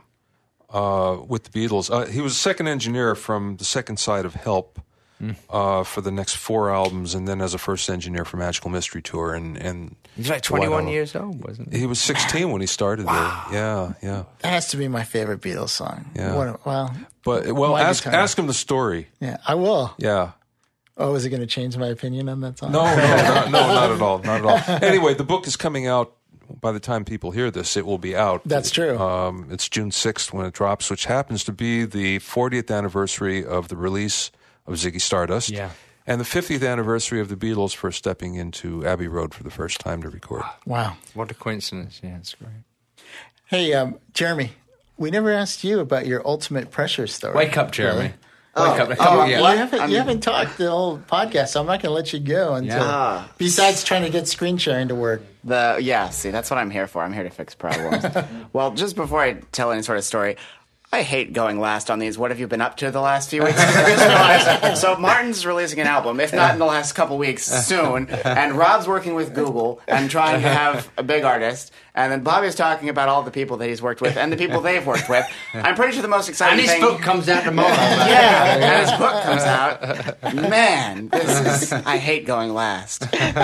uh, with the Beatles. Uh, he was a second engineer from the second side of Help. Mm. Uh, for the next four albums, and then as a first engineer for Magical Mystery Tour, and and
He's like
the White
twenty-one
Album.
years old, wasn't he?
He was sixteen when he started
Wow.
there. Yeah, yeah.
That has to be my favorite Beatles song.
Yeah.
What a- well,
But well,
My
ask
guitar.
ask him the story.
yeah, I will.
Yeah.
Oh, is it going to change my opinion on that song?
No, no, not, no, not at all, not at all. Anyway, the book is coming out. By the time people hear this, it will be out.
That's true.
Um, it's June sixth when it drops, which happens to be the fortieth anniversary of the release of Ziggy Stardust.
Yeah.
And the fiftieth anniversary of the Beatles first stepping into Abbey Road for the first time to record.
Wow.
What a coincidence. Yeah, it's great.
Hey, um, Jeremy, we never asked you about your ultimate pressure story.
Wake up, Jeremy.
Oh,
Wake up.
oh,
yeah.
you haven't
I'm-
you haven't talked the whole podcast, so I'm not going to let you go until.
Yeah.
Besides trying to get screen sharing to work.
The yeah, see, that's what I'm here for. I'm here to fix problems. Well, just before I tell any sort of story, I hate going last on these. What have you been up to the last few weeks? I just realized- so Martin's releasing an album, if not in the last couple weeks, soon. And Rob's working with Google and trying to have a big artist. And then Bobby's talking about all the people that he's worked with and the people they've worked with. I'm pretty sure the most exciting
And his
thing.
book comes out tomorrow. man.
Yeah, and his book comes out. Man, this is. I hate going last.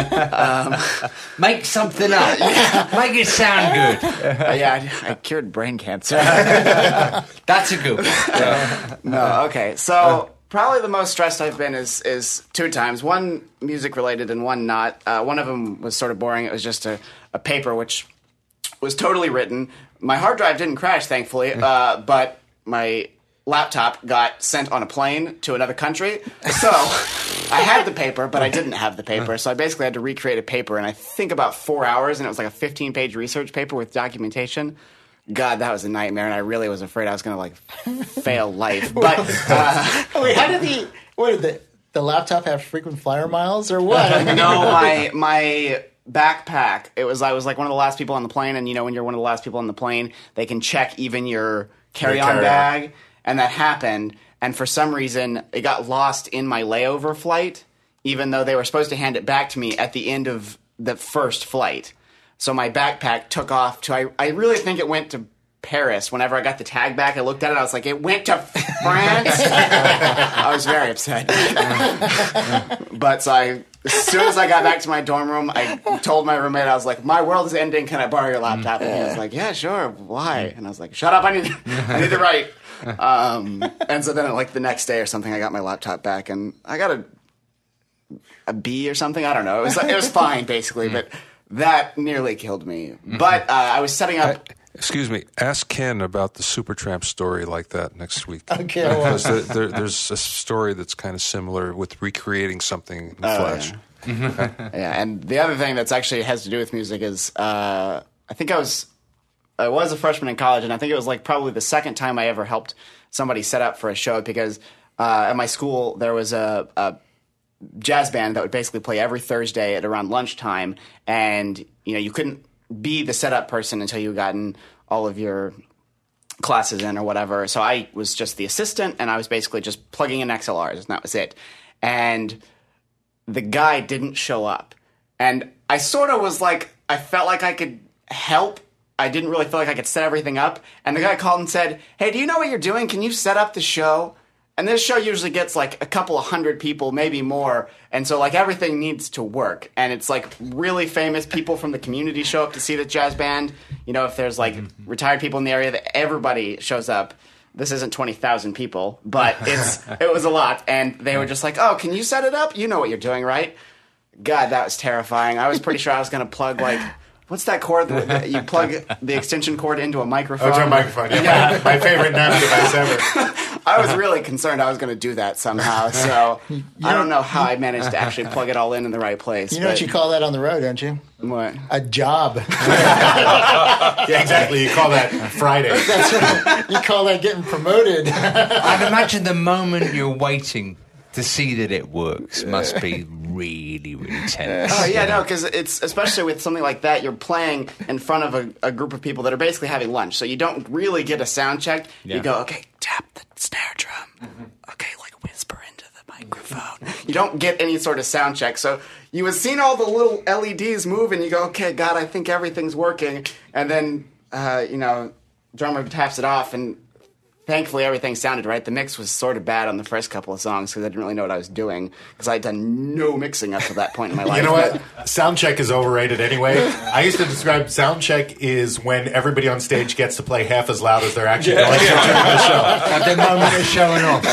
Make something up. Make it sound good.
Uh, yeah, I, I cured brain cancer.
That's a good one.
No, okay. So probably the most stressed I've been is is two times. One music related and one not. Uh, one of them was sort of boring. It was just a, a paper which was totally written. My hard drive didn't crash, thankfully, uh, but my laptop got sent on a plane to another country. So I had the paper, but I didn't have the paper. So I basically had to recreate a paper in I think about four hours, and it was like a fifteen-page research paper with documentation. God, that was a nightmare, and I really was afraid I was going to like fail life. But uh,
Wait, how did the what did the the laptop have frequent flyer miles or what? I mean,
no, my my backpack. It was I was like one of the last people on the plane, and you know when you're one of the last people on the plane, they can check even your carry-on
carry-on.
bag, and that happened. And for some reason, it got lost in my layover flight, even though they were supposed to hand it back to me at the end of the first flight. So my backpack took off to, I, I really think it went to Paris. Whenever I got the tag back, I looked at it, I was like, it went to France? I was very upset. But so I as soon as I got back to my dorm room, I told my roommate, I was like, my world is ending. Can I borrow your laptop? And he was like, yeah, sure. Why? And I was like, shut up. I need, I need to write. Um, and so then like the next day or something, I got my laptop back and I got a, a B or something. I don't know. It was, it was fine basically, but that nearly killed me. But uh, I was setting up.
I, excuse me. Ask Ken about the Supertramp story like that next week.
Okay. Well.
Because there, there, there's a story that's kind of similar with recreating something in
Oh,
Flash.
Yeah. yeah, and the other thing that's actually has to do with music is uh, I think I was I was a freshman in college, and I think it was like probably the second time I ever helped somebody set up for a show because uh, at my school there was a, a jazz band that would basically play every Thursday at around lunchtime, and you know you couldn't be the setup person until you gotten all of your classes in or whatever. So I was just the assistant, and I was basically just plugging in X L Rs, and that was it. And the guy didn't show up, and I sort of was like, I felt like I could help. I didn't really feel like I could set everything up. And the guy called and said, hey, do you know what you're doing? Can you set up the show? And this show usually gets like a couple of hundred people, maybe more. And so like everything needs to work. And it's like really famous people from the community show up to see the jazz band. You know, if there's like retired people in the area, that everybody shows up. This isn't twenty thousand people, but it's it was a lot. And they were just like, oh, can you set it up? You know what you're doing, right? God, that was terrifying. I was pretty sure I was going to plug like... What's that cord that you plug the extension cord into a microphone?
Oh, to a microphone. Yeah, yeah. My, my favorite nano device ever.
I was really concerned I was going to do that somehow. So I don't know how I managed to actually plug it all in in the right place.
You know what you call that on the road, don't you?
What?
A job.
Yeah, exactly. You call that Friday.
That's right. You call that getting promoted.
I'd imagine the moment you're waiting to see that it works must be really, really tense.
Oh, yeah, no, because it's, especially with something like that, you're playing in front of a, a group of people that are basically having lunch, so you don't really get a sound check.
Yeah.
You go, okay, tap the snare drum. Mm-hmm. Okay, like whisper into the microphone. You don't get any sort of sound check, so you have seen all the little L E Ds move, and you go, okay, God, I think everything's working, and then, uh, you know, drummer taps it off, and thankfully, everything sounded right. The mix was sort of bad on the first couple of songs because I didn't really know what I was doing because I had done no mixing up to that point in my life.
You know what? Sound check is overrated anyway. I used to describe sound check is when everybody on stage gets to play half as loud as they're actually going to during the show.
At the moment of showing off.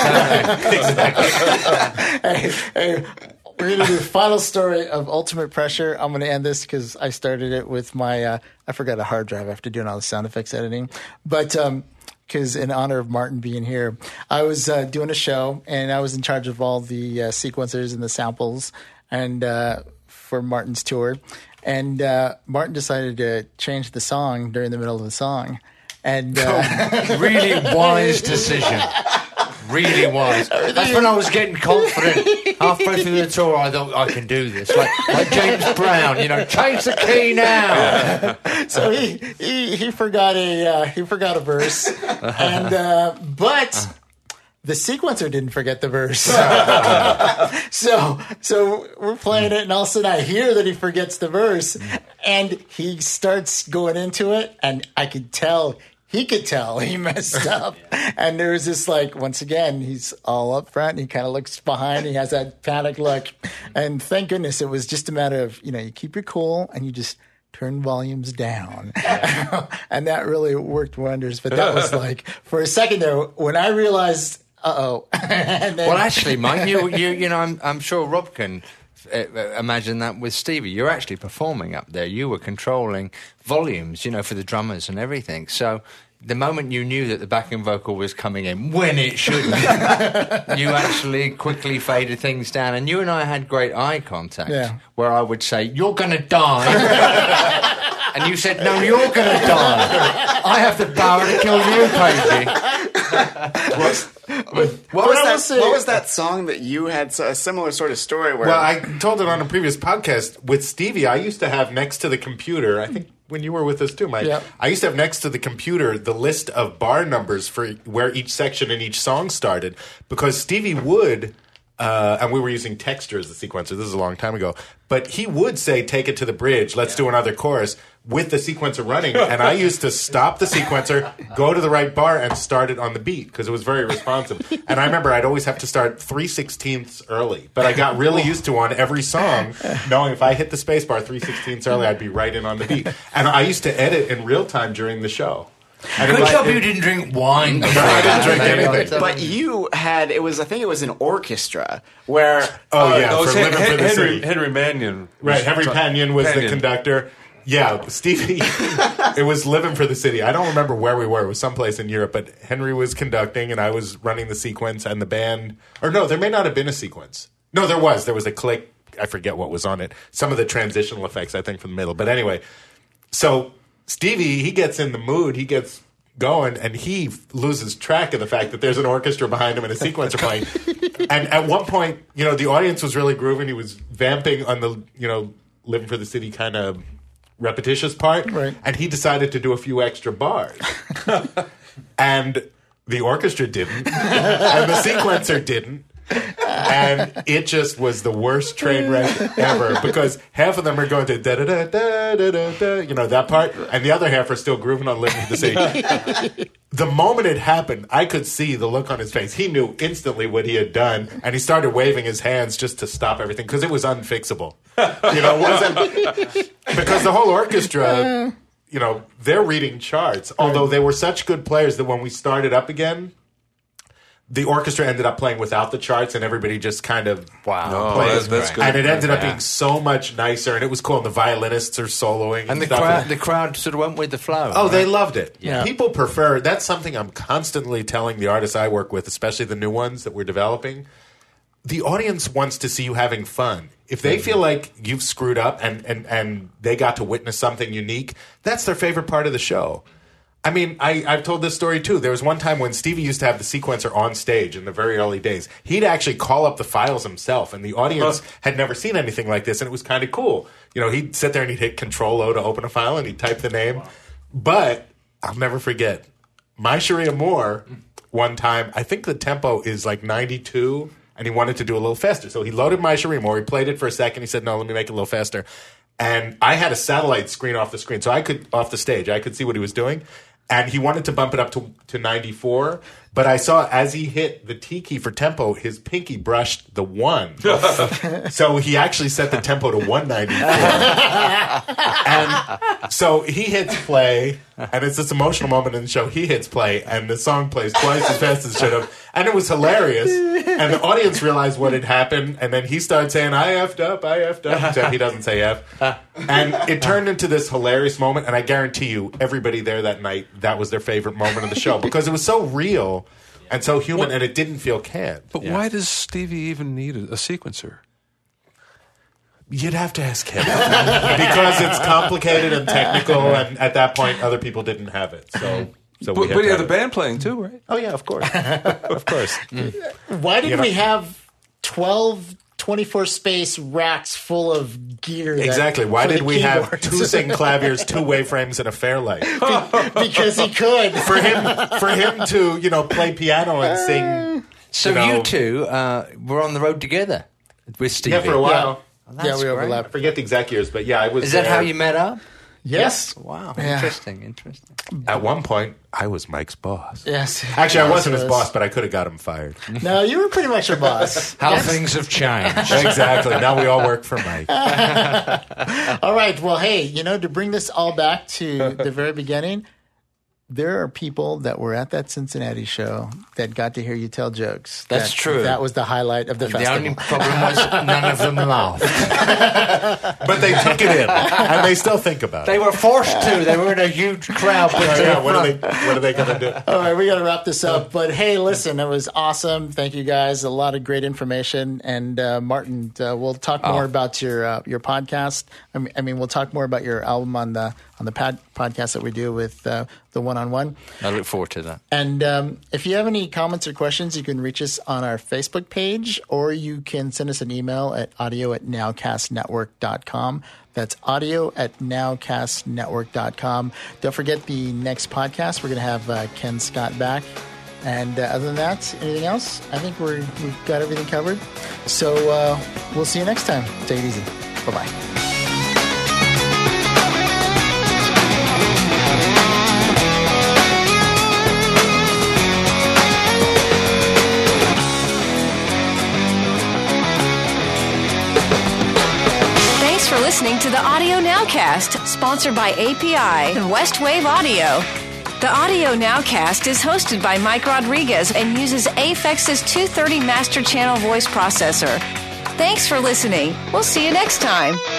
Exactly.
hey, hey, we're going to do the final story of Ultimate Pressure. I'm going to end this because I started it with my, uh, I forgot a hard drive after doing all the sound effects editing. But, um, because in honor of Martin being here, I was uh, doing a show, and I was in charge of all the uh, sequencers and the samples and uh, for Martin's tour. And uh, Martin decided to change the song during the middle of the song. And uh,
really wise decision. Really wise. That's when I was getting confident. Halfway through the tour, I thought, I can do this. Like, like James Brown, you know, change the key now.
So he, he he forgot a uh, he forgot a verse, and uh, but the sequencer didn't forget the verse. so so we're playing it, and all of a sudden I hear that he forgets the verse, and he starts going into it, and I could tell. He could tell he messed up. And there was this, like, once again, he's all up front. And he kind of looks behind. He has that panic look. And thank goodness it was just a matter of, you know, you keep your cool and you just turn volumes down. And that really worked wonders. But that was like, for a second there, when I realized, uh-oh. then,
well, actually, Mike, you, you, you know, I'm, I'm sure Rob can imagine that with Stevie. You're actually performing up there. You were controlling volumes, you know, for the drummers and everything. So the moment you knew that the backing vocal was coming in, when it shouldn't, you actually quickly faded things down. And you and I had great eye contact,
yeah.
where I would say, you're going to die. And you said, no, you're going to die. I have the power to kill you, Casey.
What, what, was that, say, what was that song that you had a similar sort of story where...
Well, I told it on a previous podcast. With Stevie, I used to have next to the computer, I think when you were with us too, Mike,
yep.
I used to have next to the computer the list of bar numbers for where each section and each song started. Because Stevie would... Uh, and we were using Texture as the sequencer. This is a long time ago. But he would say, take it to the bridge. Let's yeah. do another chorus. with the sequencer running, and I used to stop the sequencer, go to the right bar, and start it on the beat because it was very responsive. And I remember I'd always have to start three sixteenths early, but I got really used to on every song, knowing if I hit the space bar three sixteenths early, I'd be right in on the beat. And I used to edit in real time during the show. And
Good
it,
job
it,
you didn't drink wine.
I didn't drink anything.
But you had, it was, I think it was an orchestra where.
Oh,
uh,
yeah,
No,
for
it's
Living
Hen-
for the
Henry,
City.
Henry Mannion.
Right, Henry Pannion was the
Pannion.
conductor. Yeah, Stevie, it was Living for the City. I don't remember where we were. It was someplace in Europe, but Henry was conducting and I was running the sequence and the band. Or no, there may not have been a sequence. No, there was. There was a click. I forget what was on it. Some of the transitional effects, I think, from the middle. But anyway, so Stevie, he gets in the mood. He gets going and he f- loses track of the fact that there's an orchestra behind him and a sequencer playing. And at one point, you know, the audience was really grooving. He was vamping on the, you know, Living for the City kind of repetitious part.
Right.
And he decided to do a few extra bars. And the orchestra didn't. And the sequencer didn't. And it just was the worst train wreck ever because half of them are going to da da da da da da da, you know, that part, and the other half are still grooving on Living for the City. The moment it happened, I could see the look on his face. He knew instantly what he had done, and he started waving his hands just to stop everything because it was unfixable. You know, wasn't because the whole orchestra, you know, they're reading charts. Although they were such good players that when we started up again, the orchestra ended up playing without the charts, and everybody just kind of
Wow.
Oh,
played.
that's, that's good.
And it ended up
Yeah.
being so much nicer, and it was cool. And the violinists are soloing, and,
And the
stuff.
crowd, the crowd sort of went with the flow.
Oh,
right?
they loved it.
Yeah.
People prefer. That's something I'm constantly telling the artists I work with, especially the new ones that we're developing. The audience wants to see you having fun. If they feel like you've screwed up and, and, and they got to witness something unique, that's their favorite part of the show. I mean, I, I've told this story too. There was one time when Stevie used to have the sequencer on stage in the very early days. He'd actually call up the files himself, and the audience had never seen anything like this, and it was kind of cool. You know, he'd sit there and he'd hit Control O to open a file, and he'd type the name. But I'll never forget, My Sharia Moore, one time, I think the tempo is like ninety-two, and he wanted to do a little faster. So he loaded My Sharia Moore, he played it for a second, he said, no, let me make it a little faster. And I had a satellite screen off the screen, so I could, off the stage, I could see what he was doing. And he wanted to bump it up to, to ninety-four, but I saw as he hit the T key for tempo, his pinky brushed the one. So he actually set the tempo to one ninety-four. And so he hits play, and it's this emotional moment in the show. He hits play, and the song plays twice as fast as it should have. And it was hilarious. And the audience realized what had happened, and then he started saying, I effed up, I effed up. Except he doesn't say F. And it turned into this hilarious moment, and I guarantee you, everybody there that night, that was their favorite moment of the show because it was so real and so human, and it didn't feel canned.
But why does Stevie even need a, a sequencer?
You'd have to ask him because it's complicated and technical, and at that point, other people didn't have it. So, so we
But,
had
but
to
you
have
have the
it.
band playing too, right?
Oh yeah, of course, of course.
Why did
You know-
we have twelve twenty-four space racks full of gear? that-
Exactly. Why
for the
did we have
keyboards?
two Sing claviers, two waveframes, and a Fairlight?
Because he could.
For him, for him to you know play piano and sing.
So
you know-
you two uh, were on the road together with Stevie.
Yeah, for a while.
yeah,
That's
we
great.
I
overlapped.
forget the exact years, but yeah, I was.
Is that
there.
how you met up?
Yes.
Wow,
Yeah.
interesting, interesting.
At one point, I was Mike's boss.
Yes.
Actually, I
Yes,
wasn't
it
his
was.
boss, but I could have got him fired.
No, you were pretty much a boss.
How
Yes.
things have changed.
Exactly. Now we all work for Mike.
All right. Well, hey, you know, to bring this all back to the very beginning, there are people that were at that Cincinnati show that got to hear you tell jokes.
That's
That-
true.
That was the highlight of the
The
festival.
only problem was none of them laughed.
But they took it in, and they still think about
They
it.
were forced to. They were in a huge crowd. But
Oh, yeah, what are they? What are they going to do?
All right, we got to wrap this up. But hey, listen, it was awesome. Thank you guys. A lot of great information. And uh, Martin, uh, we'll talk more about your uh, your podcast. I mean, I mean, we'll talk more about your album on the on the pad, podcast that we do with uh, the one on one.
I look forward to that.
And um, if you have any comments or questions, you can reach us on our Facebook page, or you can send us an email at audio at nowcastnetwork dot com. That's audio at nowcastnetwork dot com. Don't forget the next podcast. We're going to have uh, Ken Scott back. And uh, other than that, anything else? I think we're, we've got everything covered. So uh, we'll see you next time. Take it easy. Bye-bye.
listening to the Audio Nowcast, sponsored by A P I and Westwave Audio. The Audio Nowcast is hosted by Mike Rodriguez and uses Apex's two thirty Master Channel voice processor. Thanks for listening. We'll see you next time.